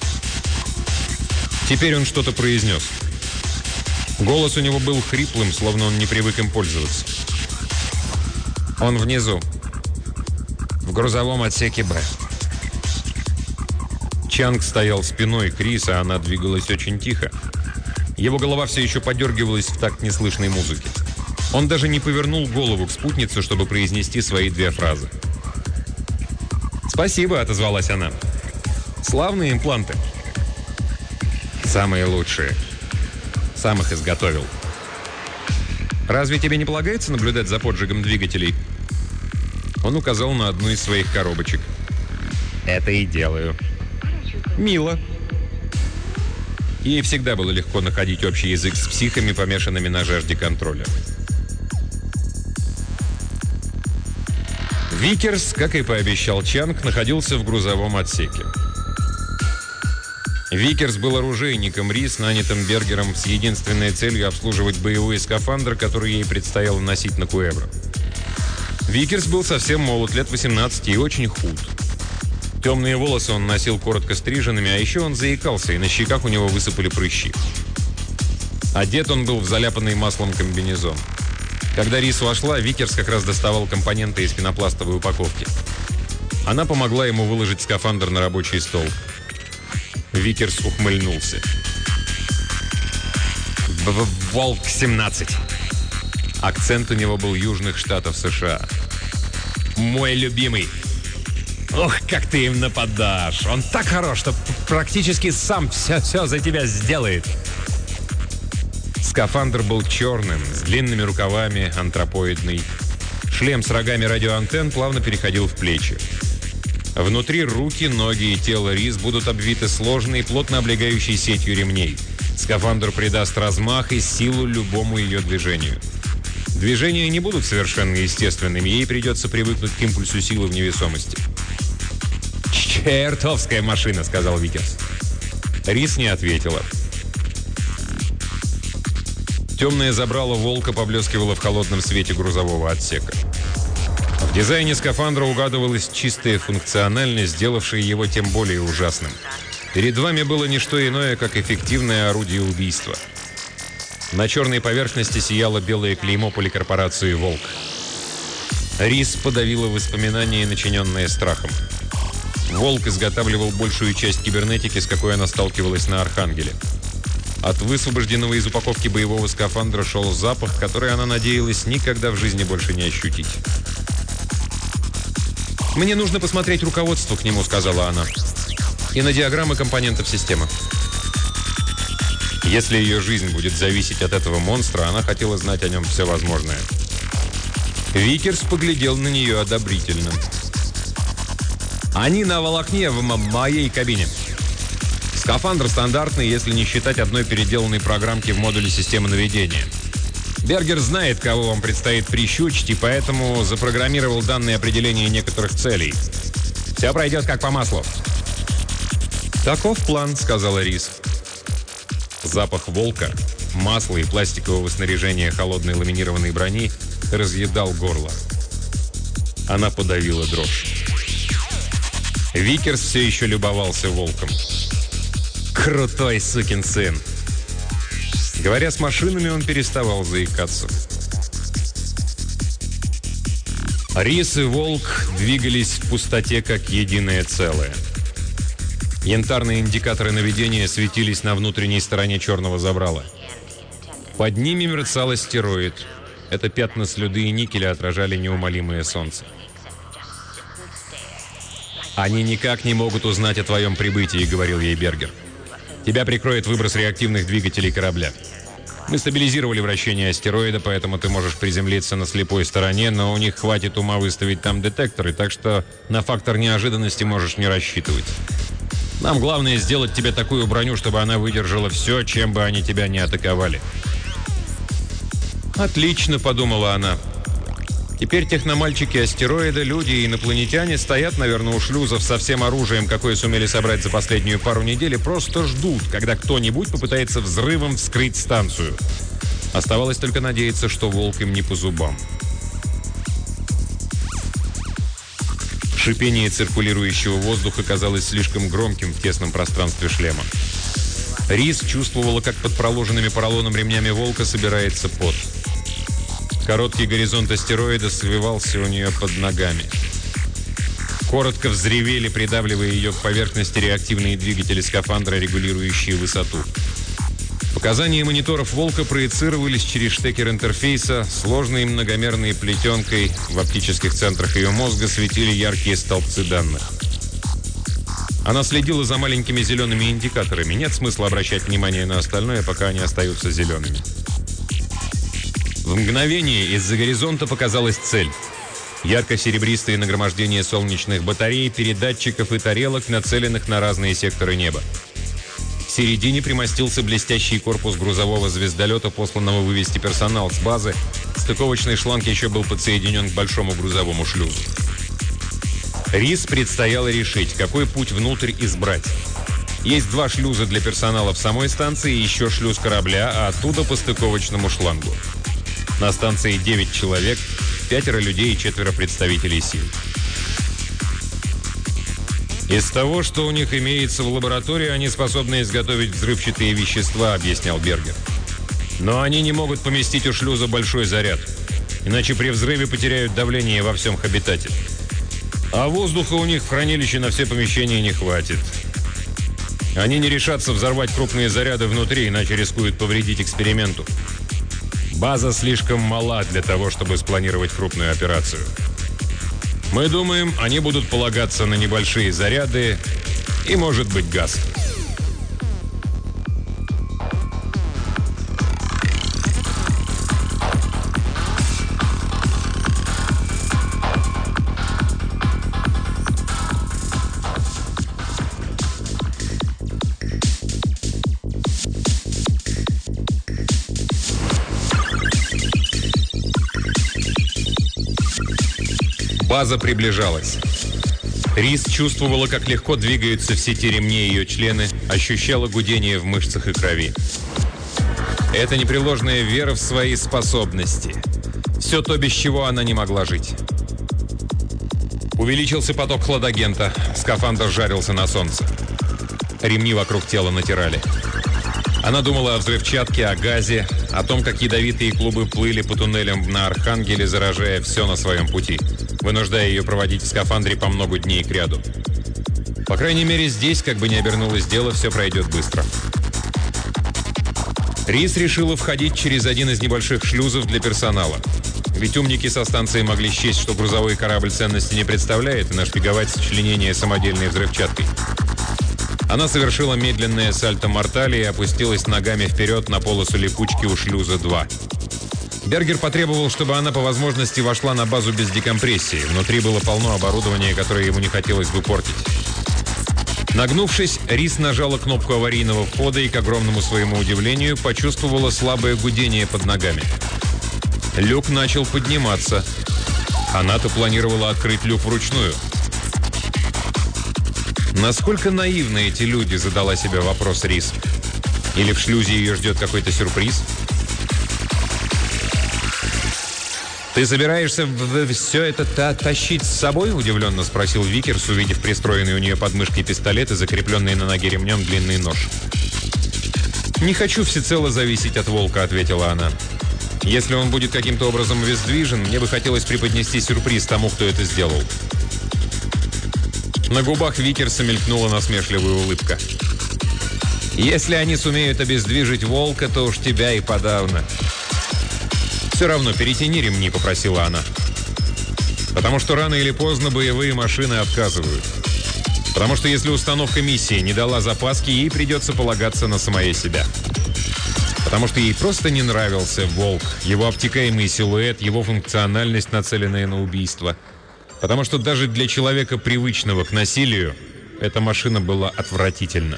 Теперь он что-то произнес. Голос у него был хриплым, словно он не привык им пользоваться. «Он внизу, в грузовом отсеке Б». Чанг стоял спиной к Рис, а она двигалась очень тихо. Его голова все еще подергивалась в такт неслышной музыки. Он даже не повернул голову к спутнице, чтобы произнести свои две фразы. «Спасибо», — отозвалась она. «Славные импланты». «Самые лучшие. Сам их изготовил». «Разве тебе не полагается наблюдать за поджигом двигателей?» Он указал на одну из своих коробочек. «Это и делаю». «Мило». Ей всегда было легко находить общий язык с психами, помешанными на жажде контроля. Викерс, как и пообещал Чанг, находился в грузовом отсеке. Викерс был оружейником Рис, нанятым Бергером с единственной целью обслуживать боевой скафандр, который ей предстояло носить на Куэбро. Викерс был совсем молод, лет восемнадцати, и очень худ. Темные волосы он носил коротко стриженными, а еще он заикался, и на щеках у него высыпали прыщи. Одет он был в заляпанный маслом комбинезон. Когда Рис вошла, Викерс как раз доставал компоненты из пенопластовой упаковки. Она помогла ему выложить скафандр на рабочий стол. Викерс ухмыльнулся. «Волк семнадцать». Акцент у него был южных штатов США. «Мой любимый. Ох, как ты им нападашь! Он так хорош, что практически сам все-все за тебя сделает». Скафандр был черным, с длинными рукавами, антропоидный. Шлем с рогами радиоантенн плавно переходил в плечи. Внутри руки, ноги и тело Рис будут обвиты сложной, плотно облегающей сетью ремней. Скафандр придаст размах и силу любому ее движению. Движения не будут совершенно естественными, ей придется привыкнуть к импульсу силы в невесомости. «Чертовская машина», — сказал Викерс. Рис не ответила. Темное забрало волка поблескивало в холодном свете грузового отсека. В дизайне скафандра угадывалась чистая функциональность, сделавшая его тем более ужасным. Перед вами было не что иное, как эффективное орудие убийства. На черной поверхности сияло белое клеймо поликорпорации «Волк». Рис подавила воспоминания, начиненные страхом. «Волк» изготавливал большую часть кибернетики, с какой она сталкивалась на Архангеле. От высвобожденного из упаковки боевого скафандра шел запах, который она надеялась никогда в жизни больше не ощутить. «Мне нужно посмотреть руководство к нему», — сказала она. «И на диаграммы компонентов системы». Если ее жизнь будет зависеть от этого монстра, она хотела знать о нем все возможное. Викерс поглядел на нее одобрительно. «Они на волокне в моей кабине. Скафандр стандартный, если не считать одной переделанной программки в модуле системы наведения. Бергер знает, кого вам предстоит прищучить, и поэтому запрограммировал данные определения некоторых целей. Все пройдет как по маслу». «Таков план», — сказала Рис. Запах волка, масла и пластикового снаряжения холодной ламинированной брони разъедал горло. Она подавила дрожь. Викерс все еще любовался волком. «Крутой сукин сын!» Говоря с машинами, он переставал заикаться. Рис и волк двигались в пустоте, как единое целое. Янтарные индикаторы наведения светились на внутренней стороне черного забрала. Под ними мерцал астероид. Это пятна слюды и никеля отражали неумолимое солнце. «Они никак не могут узнать о твоем прибытии», — говорил ей Бергер. «Тебя прикроет выброс реактивных двигателей корабля. Мы стабилизировали вращение астероида, поэтому ты можешь приземлиться на слепой стороне, но у них хватит ума выставить там детекторы, так что на фактор неожиданности можешь не рассчитывать. Нам главное сделать тебе такую броню, чтобы она выдержала все, чем бы они тебя не атаковали». «Отлично», — подумала она. «Теперь техномальчики астероида, люди и инопланетяне стоят, наверное, у шлюзов со всем оружием, какое сумели собрать за последнюю пару недель, и просто ждут, когда кто-нибудь попытается взрывом вскрыть станцию. Оставалось только надеяться, что волк им не по зубам». Шипение циркулирующего воздуха казалось слишком громким в тесном пространстве шлема. Рис чувствовала, как под проложенными поролоном ремнями волка собирается пот. Короткий горизонт астероида свивался у нее под ногами. Коротко взревели, придавливая ее к поверхности, реактивные двигатели скафандра, регулирующие высоту. Показания мониторов «Волка» проецировались через штекер интерфейса, сложной многомерной плетенкой в оптических центрах ее мозга светили яркие столбцы данных. Она следила за маленькими зелеными индикаторами. Нет смысла обращать внимание на остальное, пока они остаются зелеными. В мгновение из-за горизонта показалась цель. Ярко-серебристые нагромождения солнечных батарей, передатчиков и тарелок, нацеленных на разные секторы неба. В середине примостился блестящий корпус грузового звездолета, посланного вывести персонал с базы. Стыковочный шланг еще был подсоединен к большому грузовому шлюзу. Рис предстояло решить, какой путь внутрь избрать. Есть два шлюза для персонала в самой станции и еще шлюз корабля, а оттуда по стыковочному шлангу. На станции девять человек, пятеро людей и четверо представителей сил. «Из того, что у них имеется в лаборатории, они способны изготовить взрывчатые вещества», — объяснял Бергер. «Но они не могут поместить у шлюза большой заряд, иначе при взрыве потеряют давление во всем хабитате. А воздуха у них в хранилище на все помещения не хватит. Они не решатся взорвать крупные заряды внутри, иначе рискуют повредить эксперименту. База слишком мала для того, чтобы спланировать крупную операцию. Мы думаем, они будут полагаться на небольшие заряды и, может быть, газ». База приближалась. Рис чувствовала, как легко двигаются в сети ремней ее члены, ощущала гудение в мышцах и крови. Это непреложная вера в свои способности. Все то, без чего она не могла жить. Увеличился поток хладагента. Скафандр жарился на солнце. Ремни вокруг тела натирали. Она думала о взрывчатке, о газе, о том, как ядовитые клубы плыли по туннелям на Архангеле, заражая все на своем пути, вынуждая ее проводить в скафандре по много дней кряду. По крайней мере, здесь, как бы ни обернулось дело, все пройдет быстро. Рис решила входить через один из небольших шлюзов для персонала. Ведь умники со станции могли счесть, что грузовой корабль ценности не представляет, и нашпиговать сочленение самодельной взрывчаткой. Она совершила медленное сальто-мортале и опустилась ногами вперед на полосу липучки у шлюза два. Бергер потребовал, чтобы она по возможности вошла на базу без декомпрессии. Внутри было полно оборудования, которое ему не хотелось бы портить. Нагнувшись, Рис нажала кнопку аварийного входа и, к огромному своему удивлению, почувствовала слабое гудение под ногами. Люк начал подниматься. Она-то планировала открыть люк вручную. Насколько наивны эти люди, задала себе вопрос Рис. Или в шлюзе ее ждет какой-то сюрприз? «Ты собираешься все это та тащить с собой?» – удивленно спросил Викерс, увидев пристроенный у нее под мышкой пистолет и закрепленный на ноге ремнем длинный нож. «Не хочу всецело зависеть от волка», – ответила она. «Если он будет каким-то образом обездвижен, мне бы хотелось преподнести сюрприз тому, кто это сделал». На губах Викерса мелькнула насмешливая улыбка. «Если они сумеют обездвижить волка, то уж тебя и подавно». «Все равно перетяни ремни», — попросила она. «Потому что рано или поздно боевые машины отказывают. Потому что если установка миссии не дала запаски, ей придется полагаться на самое себя. Потому что ей просто не нравился Волк, его обтекаемый силуэт, его функциональность, нацеленная на убийство. Потому что даже для человека, привычного к насилию, эта машина была отвратительна.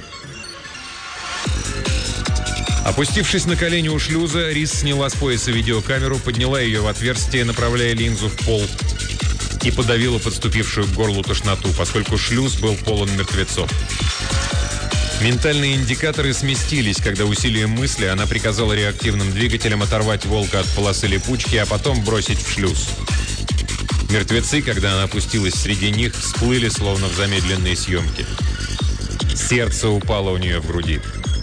Опустившись на колени у шлюза, Рис сняла с пояса видеокамеру, подняла ее в отверстие, направляя линзу в пол, и подавила подступившую к горлу тошноту, поскольку шлюз был полон мертвецов. Ментальные индикаторы сместились, когда усилием мысли она приказала реактивным двигателям оторвать Волка от полосы липучки, а потом бросить в шлюз. Мертвецы, когда она опустилась среди них, всплыли, словно в замедленной съемке. Сердце упало у нее в груди.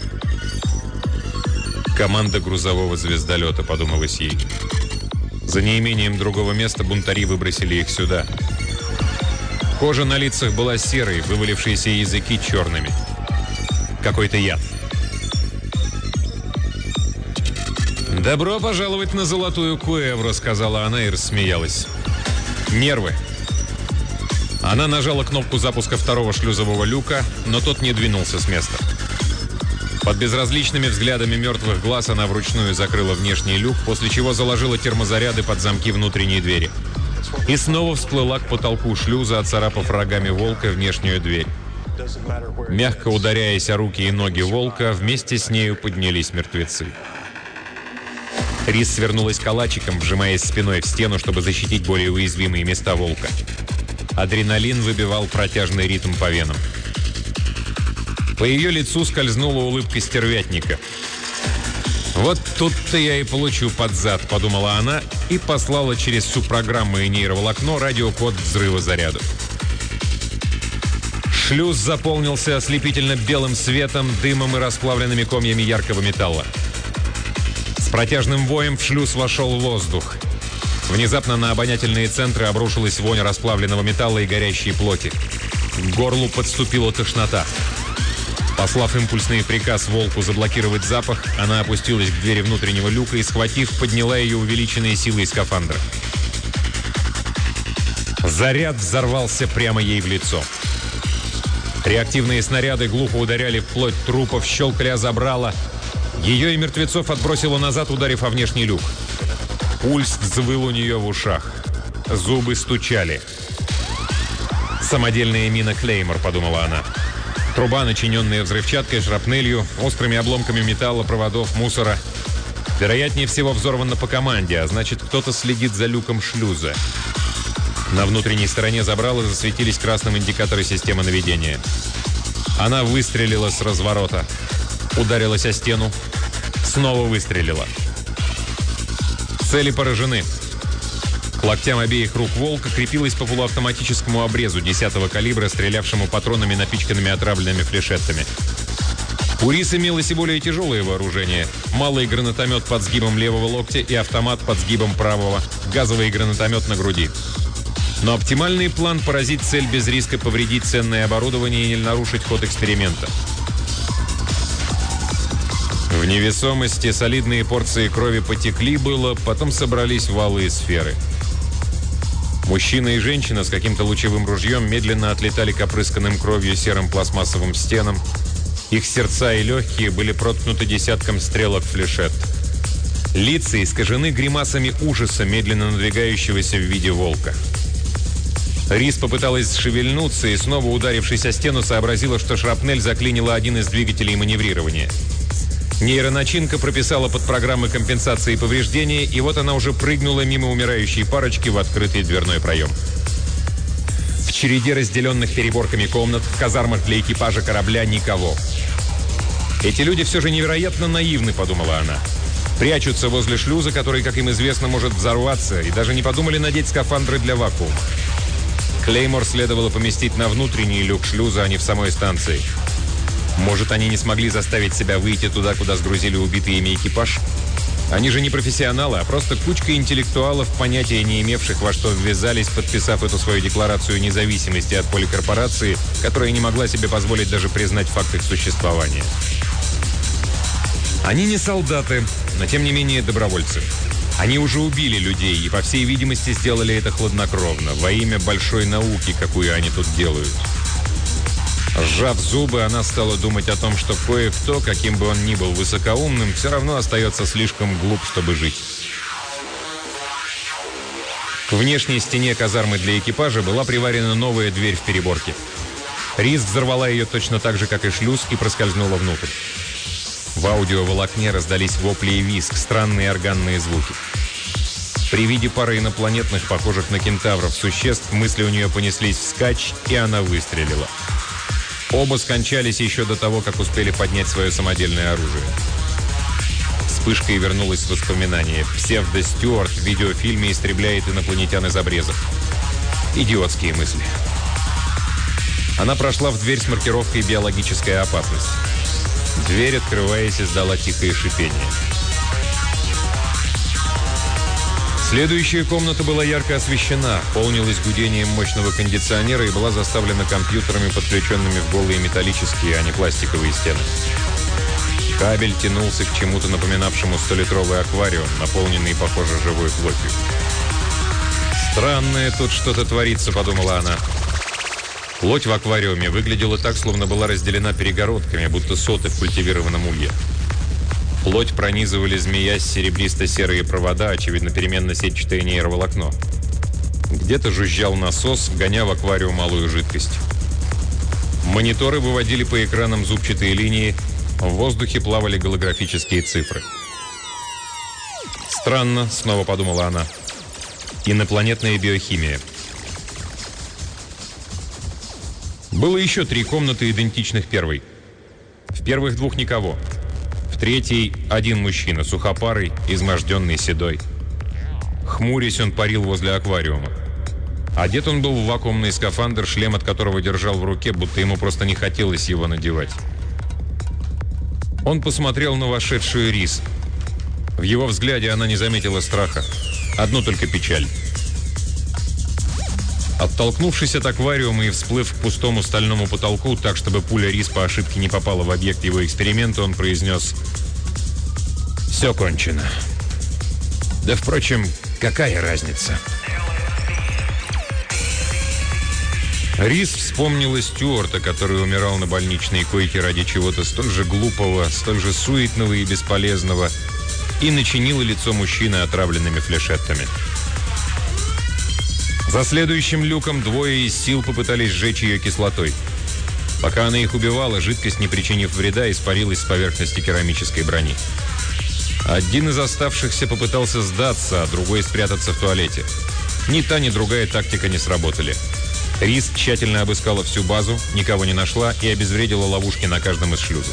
«Команда грузового звездолета», — подумалось ей. За неимением другого места бунтари выбросили их сюда. Кожа на лицах была серой, вывалившиеся языки черными. Какой-то яд. «Добро пожаловать на Золотую Куэвру», — сказала она и рассмеялась. «Нервы». Она нажала кнопку запуска второго шлюзового люка, но тот не двинулся с места. Под безразличными взглядами мертвых глаз она вручную закрыла внешний люк, после чего заложила термозаряды под замки внутренней двери. И снова всплыла к потолку шлюза, отцарапав рогами Волка внешнюю дверь. Мягко ударяясь о руки и ноги Волка, вместе с нею поднялись мертвецы. Рис свернулась калачиком, вжимаясь спиной в стену, чтобы защитить более уязвимые места Волка. Адреналин выбивал протяжный ритм по венам. По ее лицу скользнула улыбка стервятника. «Вот тут-то я и получу под зад», — подумала она и послала через всю программу и нейроволокно радиокод взрыва зарядов. Шлюз заполнился ослепительно белым светом, дымом и расплавленными комьями яркого металла. С протяжным воем в шлюз вошел воздух. Внезапно на обонятельные центры обрушилась вонь расплавленного металла и горящей плоти. К горлу подступила тошнота. Послав импульсный приказ Волку заблокировать запах, она опустилась к двери внутреннего люка и, схватив, подняла ее увеличенные силой скафандра. Заряд взорвался прямо ей в лицо. Реактивные снаряды глухо ударяли в плоть трупов, щелкали о забрало. Ее и мертвецов отбросило назад, ударив о внешний люк. Пульс взвыл у нее в ушах. Зубы стучали. «Самодельная мина Клеймор», — подумала она. Труба, начиненная взрывчаткой, шрапнелью, острыми обломками металла, проводов, мусора. Вероятнее всего взорвана по команде, а значит, кто-то следит за люком шлюза. На внутренней стороне забрала засветились красным индикаторы системы наведения. Она выстрелила с разворота. Ударилась о стену. Снова выстрелила. Цели поражены. К локтям обеих рук Волка крепилась по полуавтоматическому обрезу десятого калибра, стрелявшему патронами, напичканными отравленными флешеттами. У Рис имелось и более тяжелое вооружение. Малый гранатомет под сгибом левого локтя и автомат под сгибом правого, газовый гранатомет на груди. Но оптимальный план — поразить цель без риска повредить ценное оборудование и не нарушить ход эксперимента. В невесомости солидные порции крови потекли было, потом собрались валы и сферы. Мужчина и женщина с каким-то лучевым ружьем медленно отлетали к опрысканным кровью серым пластмассовым стенам. Их сердца и легкие были проткнуты десятком стрелок флешет. Лица искажены гримасами ужаса, медленно надвигающегося в виде волка. Рис попыталась шевельнуться и, снова ударившись о стену, сообразила, что шрапнель заклинила один из двигателей маневрирования. Нейроначинка прописала под программы компенсации повреждения, и вот она уже прыгнула мимо умирающей парочки в открытый дверной проем. В череде разделенных переборками комнат, в казармах для экипажа корабля никого. «Эти люди все же невероятно наивны», — подумала она. «Прячутся возле шлюза, который, как им известно, может взорваться, и даже не подумали надеть скафандры для вакуума. Клеймор следовало поместить на внутренний люк шлюза, а не в самой станции. Может, они не смогли заставить себя выйти туда, куда сгрузили убитый ими экипаж? Они же не профессионалы, а просто кучка интеллектуалов, понятия не имевших, во что ввязались, подписав эту свою декларацию независимости от поликорпорации, которая не могла себе позволить даже признать факт их существования. Они не солдаты, но тем не менее добровольцы. Они уже убили людей и, по всей видимости, сделали это хладнокровно, во имя большой науки, какую они тут делают. Сжав зубы, она стала думать о том, что кое-кто, каким бы он ни был высокоумным, все равно остается слишком глуп, чтобы жить. К внешней стене казармы для экипажа была приварена новая дверь в переборке. Рис взорвала ее точно так же, как и шлюз, и проскользнула внутрь. В аудиоволокне раздались вопли и визг, странные органные звуки. При виде пары инопланетных, похожих на кентавров, существ, мысли у нее понеслись вскачь, и она выстрелила. Оба скончались еще до того, как успели поднять свое самодельное оружие. Вспышкой вернулось воспоминание. Псевдо-Стюарт в видеофильме истребляет инопланетян из обрезов. Идиотские мысли. Она прошла в дверь с маркировкой «Биологическая опасность». Дверь, открываясь, издала тихое шипение. Следующая комната была ярко освещена, полнилась гудением мощного кондиционера и была заставлена компьютерами, подключенными в голые металлические, а не пластиковые стены. Кабель тянулся к чему-то напоминавшему столитровый аквариум, наполненный, похоже, живой плотью. «Странное тут что-то творится», — подумала она. Плоть в аквариуме выглядела так, словно была разделена перегородками, будто соты в культивированном улье. Плоть пронизывали змеясь серебристо-серые провода, очевидно, переменно-сетчатое нейроволокно. Где-то жужжал насос, гоня в аквариум малую жидкость. Мониторы выводили по экранам зубчатые линии, в воздухе плавали голографические цифры. «Странно», — снова подумала она. «Инопланетная биохимия». Было еще три комнаты, идентичных первой. В первых двух никого. В третьей один мужчина, сухопарый, изможденный, седой. Хмурясь, он парил возле аквариума. Одет он был в вакуумный скафандр, шлем от которого держал в руке, будто ему просто не хотелось его надевать. Он посмотрел на вошедшую Рис. В его взгляде она не заметила страха. Одну только печаль. Оттолкнувшись от аквариума и всплыв к пустому стальному потолку, так, чтобы пуля Рис по ошибке не попала в объект его эксперимента, он произнес: «Все кончено. Да, впрочем, какая разница?» Рис вспомнила Стюарта, который умирал на больничной койке ради чего-то столь же глупого, столь же суетного и бесполезного, и начинила лицо мужчины отравленными флешеттами. За следующим люком двое из сил попытались сжечь ее кислотой. Пока она их убивала, жидкость, не причинив вреда, испарилась с поверхности керамической брони. Один из оставшихся попытался сдаться, а другой спрятаться в туалете. Ни та, ни другая тактика не сработали. Рис тщательно обыскала всю базу, никого не нашла и обезвредила ловушки на каждом из шлюзов.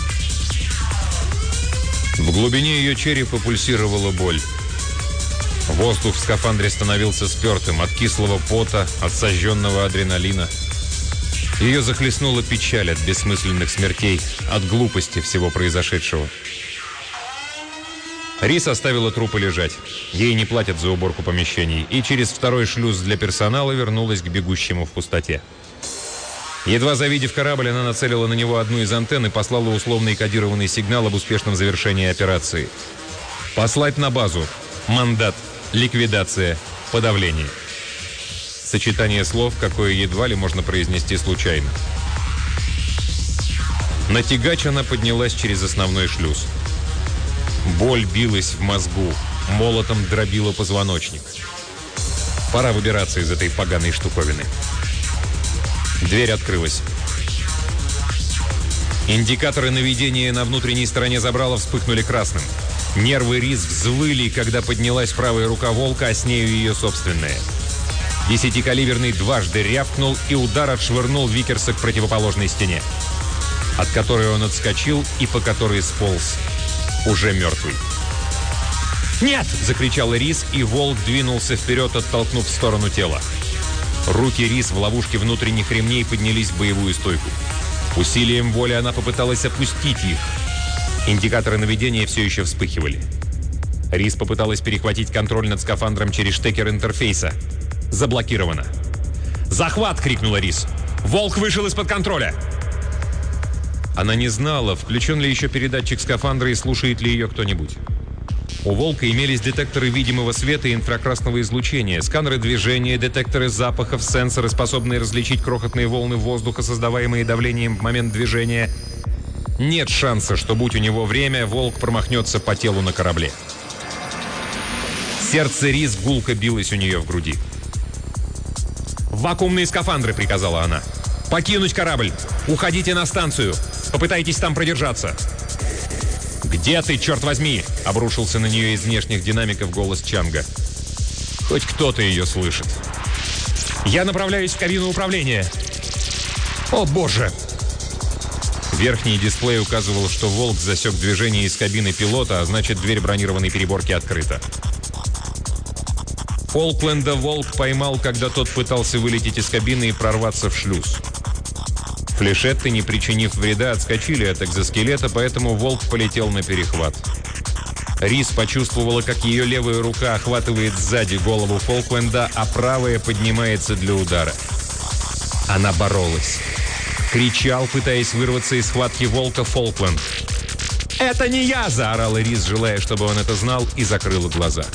В глубине ее черепа пульсировала боль. Воздух в скафандре становился спертым от кислого пота, от сожженного адреналина. Ее захлестнула печаль от бессмысленных смертей, от глупости всего произошедшего. Рис оставила трупы лежать. Ей не платят за уборку помещений, и через второй шлюз для персонала вернулась к бегущему в пустоте. Едва завидев корабль, она нацелила на него одну из антенн и послала условный кодированный сигнал об успешном завершении операции. «Послать на базу. Мандат. Ликвидация. Подавление». Сочетание слов, какое едва ли можно произнести случайно. На тягач она поднялась через основной шлюз. Боль билась в мозгу, молотом дробила позвоночник. Пора выбираться из этой поганой штуковины. Дверь открылась. Индикаторы наведения на внутренней стороне забрала вспыхнули красным. Нервы Рис взвыли, когда поднялась правая рука волка, а с нею ее собственная. Десятикалиберный дважды рявкнул, и удар отшвырнул Викерса к противоположной стене, от которой он отскочил и по которой сполз, уже мертвый. «Нет!» — закричала Рис, и волк двинулся вперед, оттолкнув в сторону тела. Руки Рис в ловушке внутренних ремней поднялись в боевую стойку. Усилием воли она попыталась опустить их. Индикаторы наведения все еще вспыхивали. Рис попыталась перехватить контроль над скафандром через штекер интерфейса. Заблокировано. «Захват!» — крикнула Рис. «Волк вышел из-под контроля!» Она не знала, включен ли еще передатчик скафандра и слушает ли ее кто-нибудь. У «Волка» имелись детекторы видимого света и инфракрасного излучения, сканеры движения, детекторы запахов, сенсоры, способные различить крохотные волны воздуха, создаваемые давлением в момент движения. Нет шанса, что, будь у него время, «Волк» промахнется по телу на корабле. Сердце Рис гулко билось у нее в груди. «Вакуумные скафандры», — приказала она. «Покинуть корабль! Уходите на станцию! Попытайтесь там продержаться!» «Где ты, черт возьми?» — обрушился на нее из внешних динамиков голос Чанга. Хоть кто-то ее слышит. «Я направляюсь в кабину управления!» «О, боже!» Верхний дисплей указывал, что «Волк» засек движение из кабины пилота, а значит, дверь бронированной переборки открыта. Фолкленда «Волк» поймал, когда тот пытался вылететь из кабины и прорваться в шлюз. Флешетты, не причинив вреда, отскочили от экзоскелета, поэтому «Волк» полетел на перехват. Рис почувствовала, как ее левая рука охватывает сзади голову Фолкленда, а правая поднимается для удара. Она боролась. Кричал, пытаясь вырваться из схватки «Волка», Фолкленд. «Это не я!» – заорала Рис, желая, чтобы он это знал, и закрыла глаза.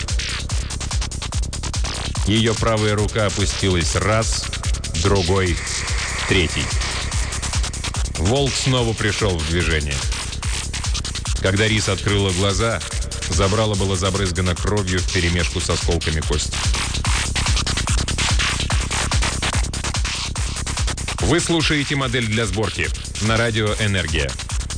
Ее правая рука опустилась раз, другой, третий. «Волк» снова пришел в движение. Когда Рис открыла глаза, забрало было забрызгано кровью вперемешку с осколками кости. Вы слушаете «Модель для сборки» на радио «Энергия».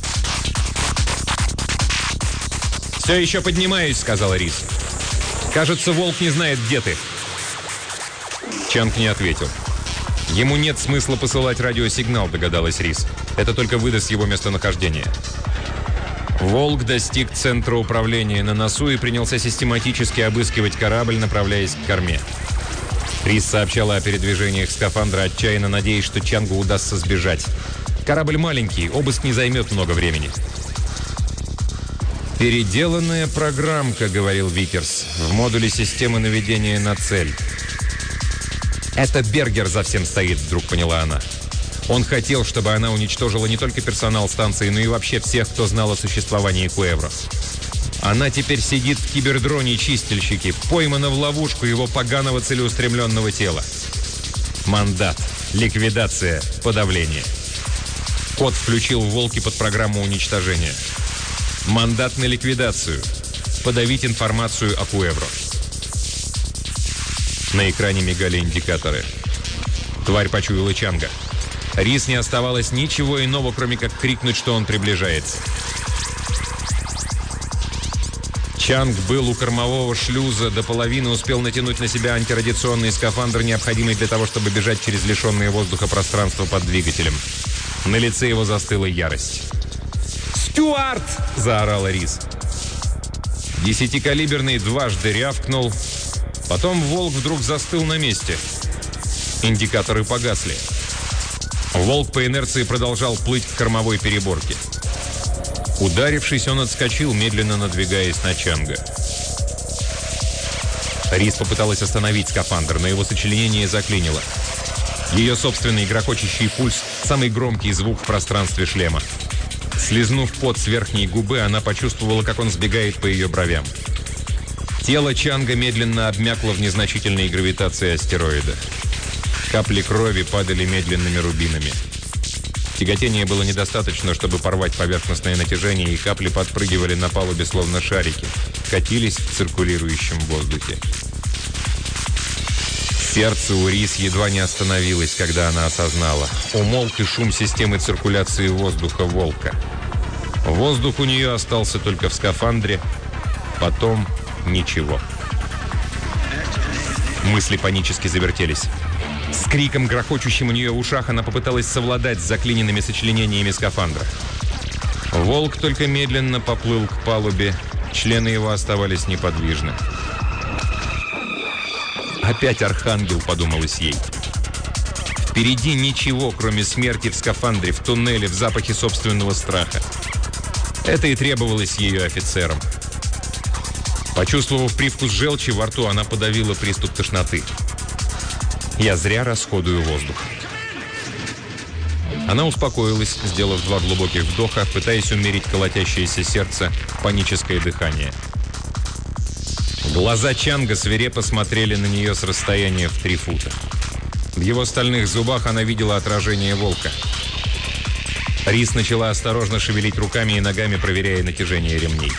«Все еще поднимаюсь», — сказала Рис. «Кажется, «Волк» не знает, где ты». Чанг не ответил. Ему нет смысла посылать радиосигнал, догадалась Рис. Это только выдаст его местонахождение. «Волк» достиг центра управления на носу и принялся систематически обыскивать корабль, направляясь к корме. Рис сообщала о передвижениях скафандра, отчаянно надеясь, что Чангу удастся сбежать. Корабль маленький, обыск не займет много времени. «Переделанная программка», — говорил Викерс, в модуле системы наведения на цель. «Это Бергер за всем стоит», — вдруг поняла она. Он хотел, чтобы она уничтожила не только персонал станции, но и вообще всех, кто знал о существовании Куэвро. Она теперь сидит в кибердроне-чистильщике, поймана в ловушку его поганого целеустремленного тела. Мандат, ликвидация, подавление. Код включил в «Волки» под программу уничтожения. Мандат на ликвидацию. Подавить информацию о Куэвро. На экране мигали индикаторы. Тварь почуяла Чанга. Рис не оставалось ничего иного, кроме как крикнуть, что он приближается. Чанг был у кормового шлюза, до половины успел натянуть на себя антирадиационный скафандр, необходимый для того, чтобы бежать через лишенное воздуха пространство под двигателем. На лице его застыла ярость. «Стюарт!» – заорала Рис. Десятикалиберный дважды рявкнул. Потом «Волк» вдруг застыл на месте. Индикаторы погасли. «Волк» по инерции продолжал плыть к кормовой переборке. Ударившись, он отскочил, медленно надвигаясь на Чанга. Рис попыталась остановить скафандр, но его сочленение заклинило. Ее собственный грохочущий пульс – самый громкий звук в пространстве шлема. Слизнув пот с верхней губы, она почувствовала, как он сбегает по ее бровям. Тело Чанга медленно обмякло в незначительной гравитации астероида. Капли крови падали медленными рубинами. Тяготения было недостаточно, чтобы порвать поверхностное натяжение, и капли подпрыгивали на палубе словно шарики, катились в циркулирующем воздухе. Сердце у Рис едва не остановилось, когда она осознала. Умолк и шум системы циркуляции воздуха «Волка». Воздух у нее остался только в скафандре, потом ничего. Мысли панически завертелись. С криком, грохочущим у нее в ушах, она попыталась совладать с заклиненными сочленениями скафандра. «Волк» только медленно поплыл к палубе, члены его оставались неподвижны. «Опять Архангел», — подумалось ей. Впереди ничего, кроме смерти в скафандре, в туннеле, в запахе собственного страха. Это и требовалось ее офицерам. Почувствовав привкус желчи во рту, она подавила приступ тошноты. «Я зря расходую воздух». Она успокоилась, сделав два глубоких вдоха, пытаясь умерить колотящееся сердце, паническое дыхание. Глаза Чанга свирепо смотрели на нее с расстояния в три фута. В его стальных зубах она видела отражение волка. Рис начала осторожно шевелить руками и ногами, проверяя натяжение ремней.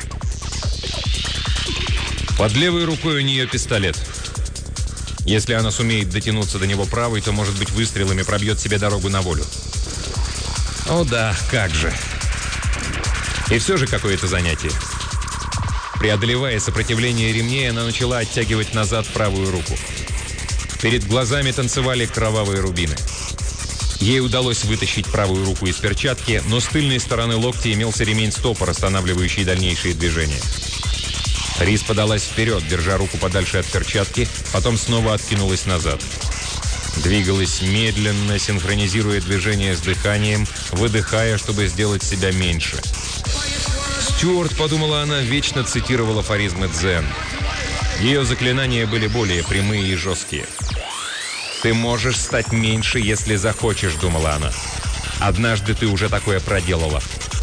Под левой рукой у нее пистолет. Если она сумеет дотянуться до него правой, то, может быть, выстрелами пробьет себе дорогу на волю. О да, как же. И все же какое-то занятие. Преодолевая сопротивление ремней, она начала оттягивать назад правую руку. Перед глазами танцевали кровавые рубины. Ей удалось вытащить правую руку из перчатки, но с тыльной стороны локтя имелся ремень-стопор, останавливающий дальнейшие движения. Рис подалась вперед, держа руку подальше от перчатки, потом снова откинулась назад. Двигалась медленно, синхронизируя движение с дыханием, выдыхая, чтобы сделать себя меньше. Стюарт, подумала она, вечно цитировала афоризмы дзен. Ее заклинания были более прямые и жесткие. «Ты можешь стать меньше, если захочешь», — думала она. «Однажды ты уже такое проделала».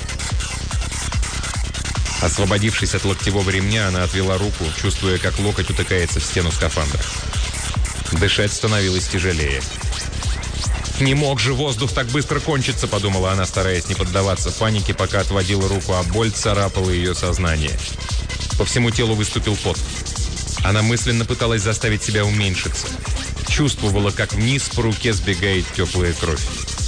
Освободившись от локтевого ремня, она отвела руку, чувствуя, как локоть утыкается в стену скафандра. Дышать становилось тяжелее. «Не мог же воздух так быстро кончиться», — подумала она, стараясь не поддаваться панике, пока отводила руку, а боль царапала ее сознание. По всему телу выступил пот. Она мысленно пыталась заставить себя уменьшиться. Чувствовала, как вниз по руке сбегает теплая кровь.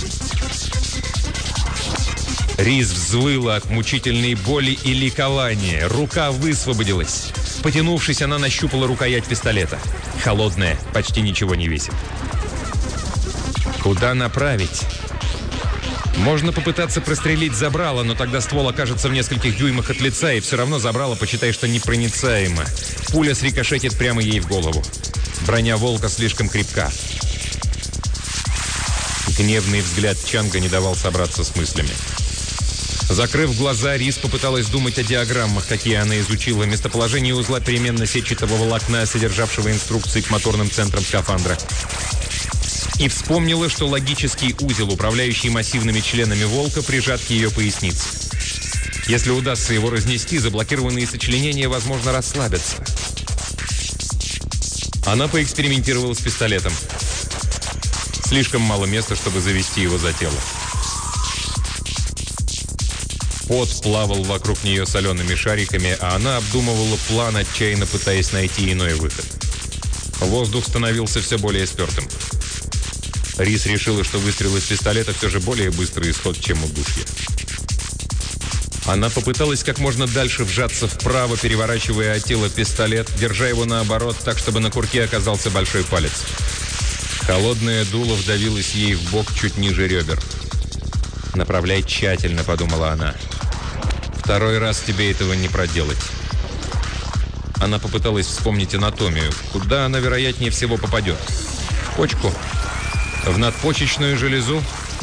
Рис взвыла от мучительной боли и ликования. Рука высвободилась. Потянувшись, она нащупала рукоять пистолета. Холодная, почти ничего не весит. Куда направить? Можно попытаться прострелить забрало, но тогда ствол окажется в нескольких дюймах от лица, и все равно забрало, почитай, что непроницаемо. Пуля срикошетит прямо ей в голову. Броня волка слишком крепка. Гневный взгляд Чанга не давал собраться с мыслями. Закрыв глаза, Рис попыталась думать о диаграммах, какие она изучила, местоположение узла переменно-сетчатого волокна, содержавшего инструкции к моторным центрам скафандра. И вспомнила, что логический узел, управляющий массивными членами волка, прижат к ее пояснице. Если удастся его разнести, заблокированные сочленения, возможно, расслабятся. Она поэкспериментировала с пистолетом. Слишком мало места, чтобы завести его за тело. Пот плавал вокруг нее солеными шариками, а она обдумывала план, отчаянно пытаясь найти иной выход. Воздух становился все более спертым. Рис решила, что выстрел из пистолета все же более быстрый исход, чем удушье. Она попыталась как можно дальше вжаться вправо, переворачивая от тела пистолет, держа его наоборот, так, чтобы на курке оказался большой палец. Холодное дуло вдавилось ей в бок чуть ниже ребер. «Направляй тщательно», — подумала она. «Второй раз тебе этого не проделать». Она попыталась вспомнить анатомию. Куда она, вероятнее всего, попадет? В почку? В надпочечную железу?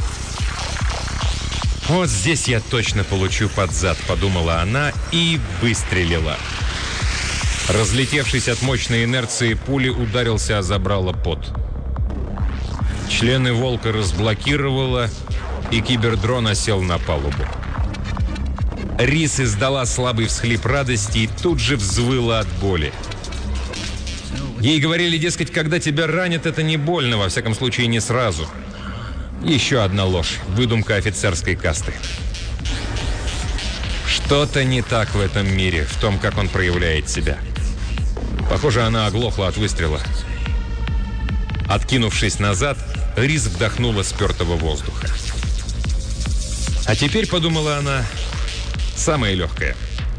«Вот здесь я точно получу под зад», — подумала она и выстрелила. Разлетевшись от мощной инерции, пули ударился о забрало пот. Члены волка разблокировало, и кибердрон осел на палубу. Рис издала слабый всхлип радости и тут же взвыла от боли. Ей говорили, дескать, когда тебя ранят, это не больно, во всяком случае, не сразу. Еще одна ложь, выдумка офицерской касты. Что-то не так в этом мире, в том, как он проявляет себя. Похоже, она оглохла от выстрела. Откинувшись назад, Рис вдохнула спертого воздуха. А теперь, подумала она, самое легкое.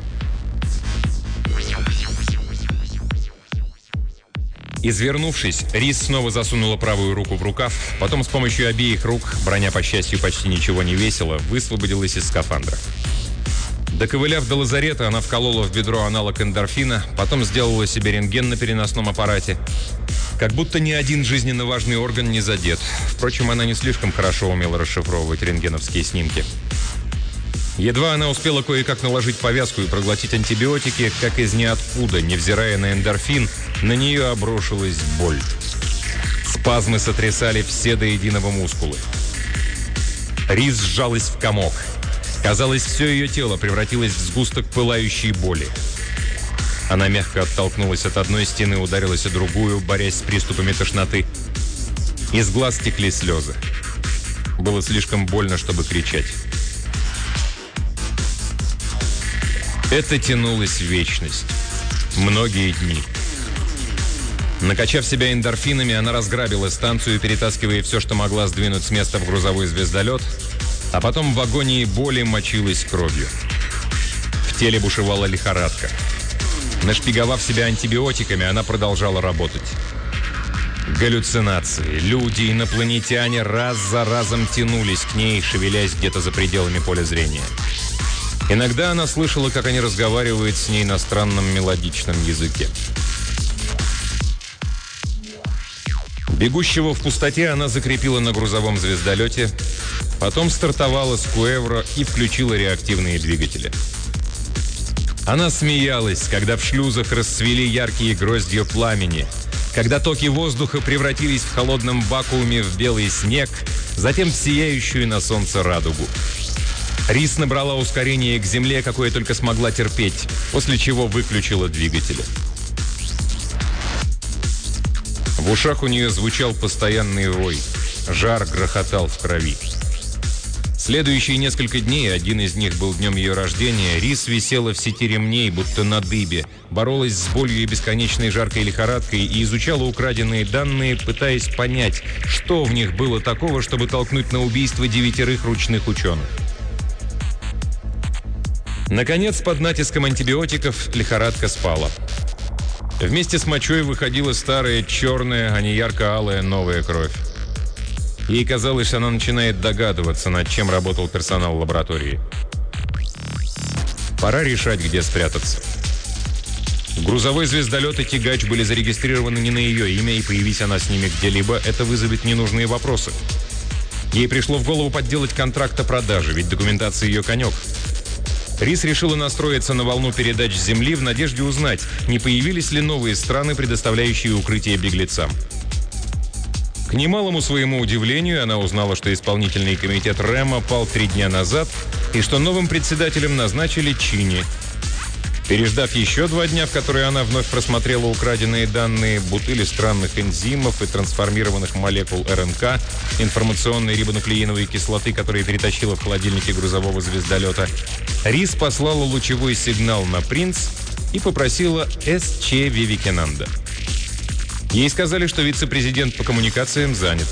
Извернувшись, Рис снова засунула правую руку в рукав, потом с помощью обеих рук, броня, по счастью, почти ничего не весила, высвободилась из скафандра. Доковыляв до лазарета, она вколола в бедро аналог эндорфина, потом сделала себе рентген на переносном аппарате. Как будто ни один жизненно важный орган не задет. Впрочем, она не слишком хорошо умела расшифровывать рентгеновские снимки. Едва она успела кое-как наложить повязку и проглотить антибиотики, как из ниоткуда, невзирая на эндорфин, на нее обрушилась боль. Спазмы сотрясали все до единого мускулы. Рис сжалась в комок. Казалось, все ее тело превратилось в сгусток пылающей боли. Она мягко оттолкнулась от одной стены, ударилась о другую, борясь с приступами тошноты. Из глаз текли слезы. Было слишком больно, чтобы кричать. Это тянулось в вечность. Многие дни. Накачав себя эндорфинами, она разграбила станцию, перетаскивая все, что могла сдвинуть с места в грузовой звездолет, а потом в агонии боли мочилась кровью. В теле бушевала лихорадка. Нашпиговав себя антибиотиками, она продолжала работать. Галлюцинации, люди, инопланетяне раз за разом тянулись к ней, шевелясь где-то за пределами поля зрения. Иногда она слышала, как они разговаривают с ней на странном мелодичном языке. Бегущего в пустоте она закрепила на грузовом звездолете, потом стартовала с Куэвро и включила реактивные двигатели. Она смеялась, когда в шлюзах расцвели яркие гроздья пламени, когда токи воздуха превратились в холодном вакууме в белый снег, затем в сияющую на солнце радугу. Рис набрала ускорение к земле, какое только смогла терпеть, после чего выключила двигатели. В ушах у нее звучал постоянный вой. Жар грохотал в крови. Следующие несколько дней, один из них был днем ее рождения, Рис висела в сети ремней, будто на дыбе, боролась с болью и бесконечной жаркой лихорадкой и изучала украденные данные, пытаясь понять, что в них было такого, чтобы толкнуть на убийство девятерых ручных ученых. Наконец, под натиском антибиотиков лихорадка спала. Вместе с мочой выходила старая, черная, а не ярко-алая новая кровь. Ей казалось, что она начинает догадываться, над чем работал персонал лаборатории. Пора решать, где спрятаться. Грузовой звездолет и тягач были зарегистрированы не на ее имя, и появись она с ними где-либо, это вызовет ненужные вопросы. Ей пришло в голову подделать контракт о продаже, ведь документация ее конек. Рис решила настроиться на волну передач с Земли в надежде узнать, не появились ли новые страны, предоставляющие укрытие беглецам. К немалому своему удивлению, она узнала, что исполнительный комитет РЭМа пал три дня назад и что новым председателем назначили Чини. Переждав еще два дня, в которые она вновь просмотрела украденные данные, бутыли странных энзимов и трансформированных молекул РНК, информационной рибонуклеиновой кислоты, которые перетащила в холодильнике грузового звездолета, Рис послала лучевой сигнал на «Принц» и попросила С Ч Вивекананда. Ей сказали, что вице-президент по коммуникациям занят.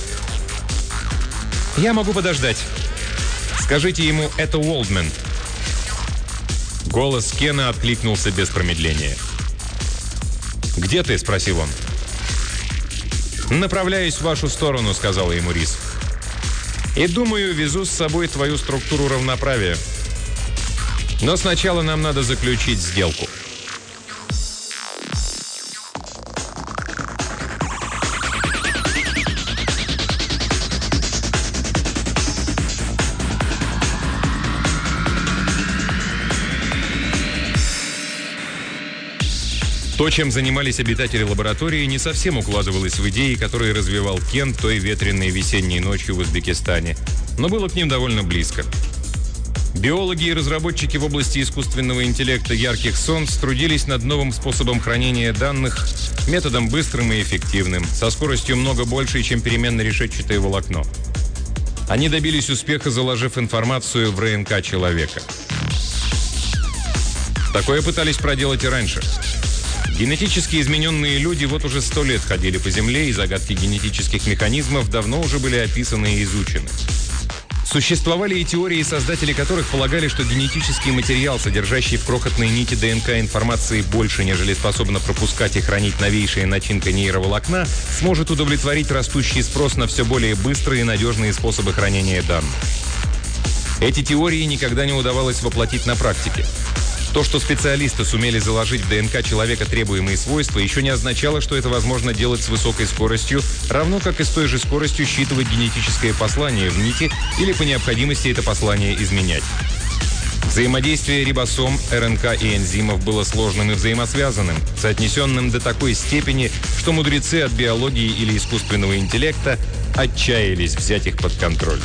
«Я могу подождать. Скажите ему, это Уолдман». Голос Кена откликнулся без промедления. «Где ты?» – спросил он. «Направляюсь в вашу сторону», – сказала ему Рис. «И думаю, везу с собой твою структуру равноправия. Но сначала нам надо заключить сделку». То, чем занимались обитатели лаборатории, не совсем укладывалось в идеи, которые развивал Кен той ветреной весенней ночью в Узбекистане, но было к ним довольно близко. Биологи и разработчики в области искусственного интеллекта ярких солнц трудились над новым способом хранения данных, методом быстрым и эффективным, со скоростью много большей, чем переменно-решетчатое волокно. Они добились успеха, заложив информацию в РНК человека. Такое пытались проделать и раньше. Генетически измененные люди вот уже сто лет ходили по Земле, и загадки генетических механизмов давно уже были описаны и изучены. Существовали и теории, создатели которых полагали, что генетический материал, содержащий в крохотной нити ДНК информации больше, нежели способна пропускать и хранить новейшая начинка нейроволокна, сможет удовлетворить растущий спрос на все более быстрые и надежные способы хранения данных. Эти теории никогда не удавалось воплотить на практике. То, что специалисты сумели заложить в ДНК человека требуемые свойства, еще не означало, что это возможно делать с высокой скоростью, равно как и с той же скоростью считывать генетическое послание в нити или по необходимости это послание изменять. Взаимодействие рибосом, РНК и энзимов было сложным и взаимосвязанным, соотнесенным до такой степени, что мудрецы от биологии или искусственного интеллекта отчаялись взять их под контроль.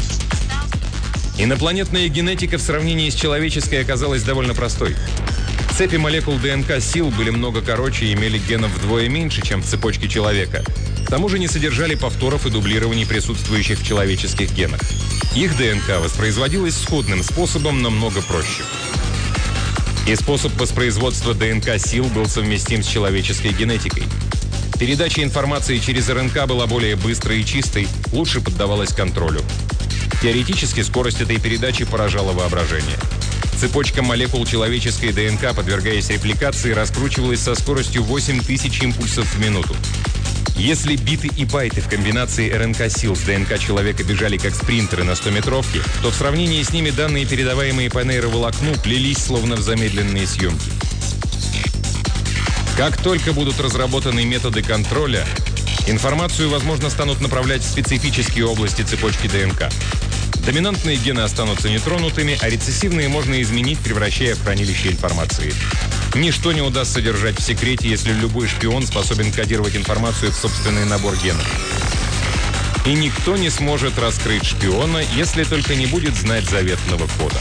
Инопланетная генетика в сравнении с человеческой оказалась довольно простой. Цепи молекул ДНК сил были много короче и имели генов вдвое меньше, чем в цепочке человека. К тому же не содержали повторов и дублирований, присутствующих в человеческих генах. Их ДНК воспроизводилась сходным способом, но много проще. И способ воспроизводства ДНК сил был совместим с человеческой генетикой. Передача информации через РНК была более быстрой и чистой, лучше поддавалась контролю. Теоретически скорость этой передачи поражала воображение. Цепочка молекул человеческой ДНК, подвергаясь репликации, раскручивалась со скоростью восемь тысяч импульсов в минуту. Если биты и байты в комбинации РНК-сил с ДНК человека бежали как спринтеры на стометровке, то в сравнении с ними данные, передаваемые по нейроволокну, плелись словно в замедленные съемки. Как только будут разработаны методы контроля, информацию, возможно, станут направлять в специфические области цепочки ДНК. Доминантные гены останутся нетронутыми, а рецессивные можно изменить, превращая в хранилище информации. Ничто не удастся держать в секрете, если любой шпион способен кодировать информацию в собственный набор генов. И никто не сможет раскрыть шпиона, если только не будет знать заветного кода.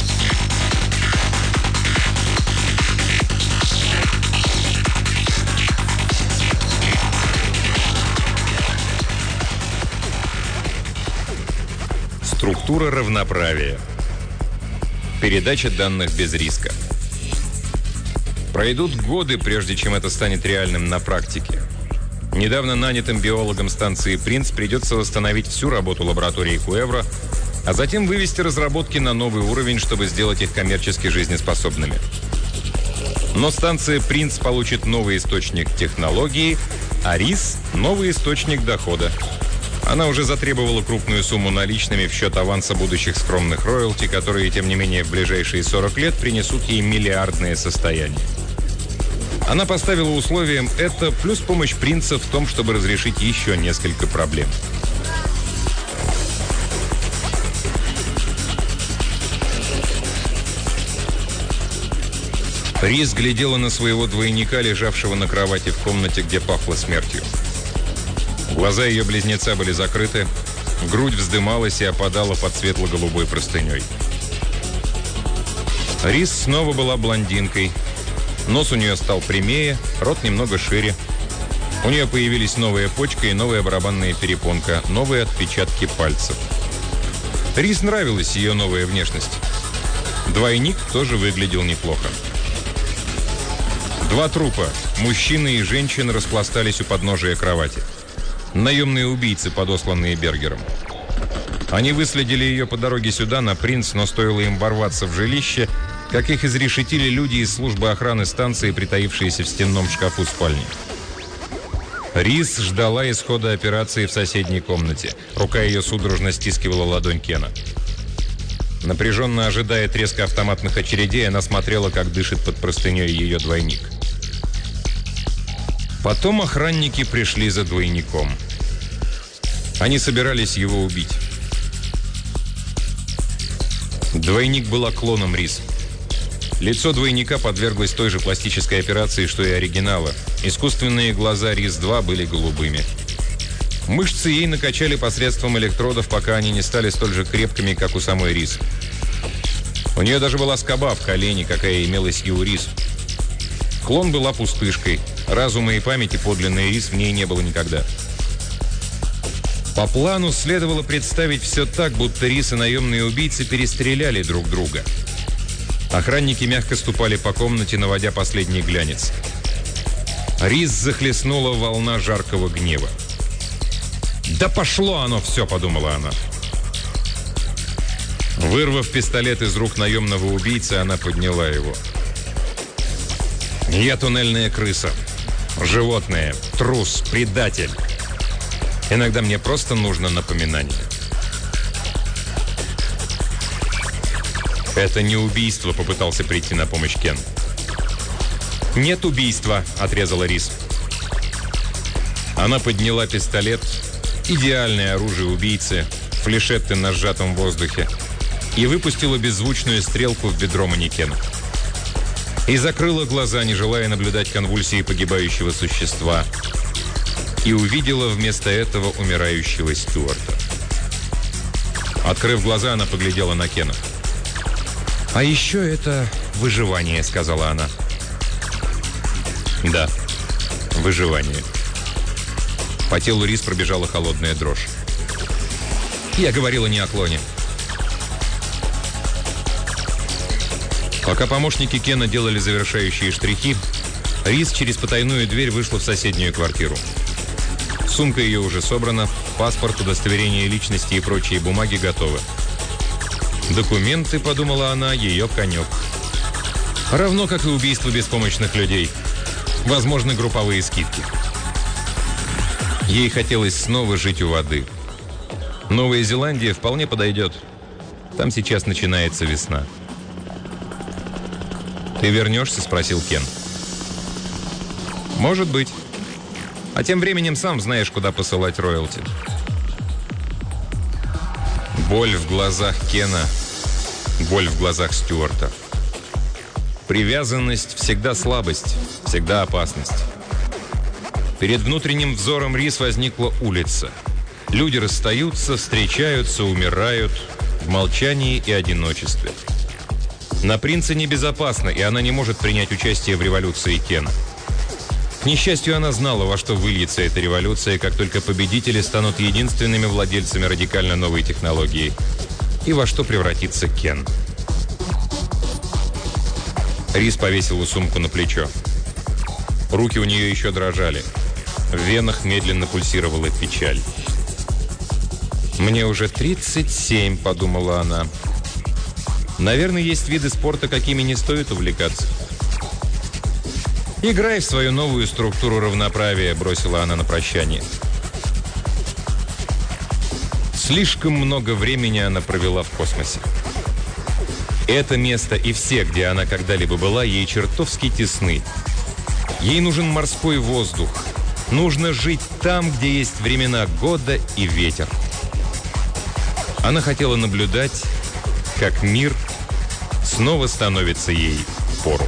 Структура равноправия. Передача данных без риска. Пройдут годы, прежде чем это станет реальным на практике. Недавно нанятым биологам станции «Принц» придется восстановить всю работу лаборатории Куэвро, а затем вывести разработки на новый уровень, чтобы сделать их коммерчески жизнеспособными. Но станция «Принц» получит новый источник технологии, а РИС – новый источник дохода. Она уже затребовала крупную сумму наличными в счет аванса будущих скромных роялти, которые, тем не менее, в ближайшие сорок лет принесут ей миллиардное состояние. Она поставила условием это, плюс помощь принца в том, чтобы разрешить еще несколько проблем. Рис глядела на своего двойника, лежавшего на кровати в комнате, где пахло смертью. Глаза ее близнеца были закрыты, грудь вздымалась и опадала под светло-голубой простыней. Рис снова была блондинкой. Нос у нее стал прямее, рот немного шире. У нее появились новая почка и новая барабанная перепонка, новые отпечатки пальцев. Рис нравилась ее новая внешность. Двойник тоже выглядел неплохо. Два трупа, мужчина и женщина, распластались у подножия кровати. Наемные убийцы, подосланные Бергером. Они выследили ее по дороге сюда, на «Принц», но стоило им ворваться в жилище, как их изрешетили люди из службы охраны станции, притаившиеся в стенном шкафу спальни. Рис ждала исхода операции в соседней комнате. Рука ее судорожно стискивала ладонь Кена. Напряженно ожидая треска автоматных очередей, она смотрела, как дышит под простыней ее двойник. Потом охранники пришли за двойником. Они собирались его убить. Двойник была клоном Рис. Лицо двойника подверглось той же пластической операции, что и оригинала. Искусственные глаза Рис два были голубыми. Мышцы ей накачали посредством электродов, пока они не стали столь же крепкими, как у самой Рис. У нее даже была скоба в колене, какая имелась и у Рис. Клон была пустышкой. Разума и памяти подлинной Рис в ней не было никогда. По плану следовало представить все так, будто Рис и наемные убийцы перестреляли друг друга. Охранники мягко ступали по комнате, наводя последний глянец. Рис захлестнула волна жаркого гнева. «Да пошло оно все!» – подумала она. Вырвав пистолет из рук наемного убийцы, она подняла его. «Я туннельная крыса. Животное. Трус. Предатель. Иногда мне просто нужно напоминание». «Это не убийство», — попытался прийти на помощь Кен. «Нет убийства», — отрезала Рис. Она подняла пистолет, идеальное оружие убийцы, флешетты на сжатом воздухе, и выпустила беззвучную стрелку в бедро манекена. И закрыла глаза, не желая наблюдать конвульсии погибающего существа. И увидела вместо этого умирающего Стюарта. Открыв глаза, она поглядела на Кена. А еще это выживание, сказала она. Да, выживание. По телу Рис пробежала холодная дрожь. Я говорила не о клоне. Пока помощники Кена делали завершающие штрихи, Рис через потайную дверь вышла в соседнюю квартиру. Сумка ее уже собрана, паспорт, удостоверение личности и прочие бумаги готовы. Документы, подумала она, ее конек. Равно как и убийство беспомощных людей. Возможны групповые скидки. Ей хотелось снова жить у воды. Новая Зеландия вполне подойдет. Там сейчас начинается весна. «Ты вернешься?» – спросил Кен. «Может быть. А тем временем сам знаешь, куда посылать роялти». Боль в глазах Кена, боль в глазах Стюарта. Привязанность всегда слабость, всегда опасность. Перед внутренним взором Рис возникла улица. Люди расстаются, встречаются, умирают в молчании и одиночестве. На Принце небезопасно, и она не может принять участие в революции Кена. К несчастью, она знала, во что выльется эта революция, как только победители станут единственными владельцами радикально новой технологии, и во что превратится Кен. Рис повесила сумку на плечо. Руки у нее еще дрожали. В венах медленно пульсировала печаль. «Мне уже тридцать семь», — подумала она. «Наверное, есть виды спорта, какими не стоит увлекаться». «Играй в свою новую структуру равноправия», — бросила она на прощание. Слишком много времени она провела в космосе. Это место и все, где она когда-либо была, ей чертовски тесны. Ей нужен морской воздух. Нужно жить там, где есть времена года и ветер. Она хотела наблюдать, как мир снова становится ей впору.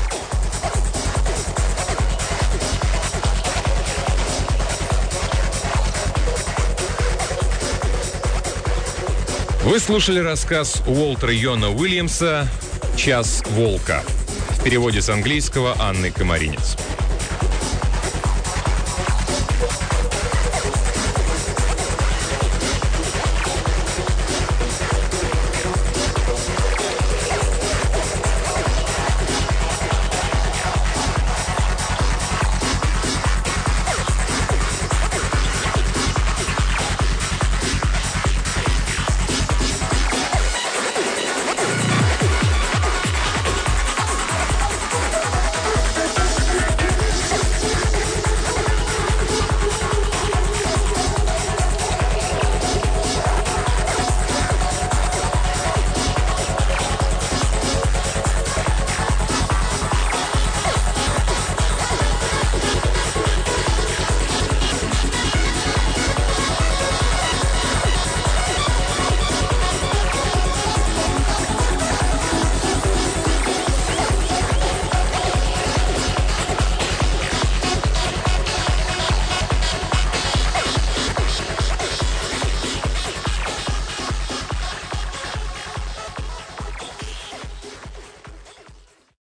Вы слушали рассказ Уолтера Йона Уильямса «Час волка» в переводе с английского Анны Комаринец.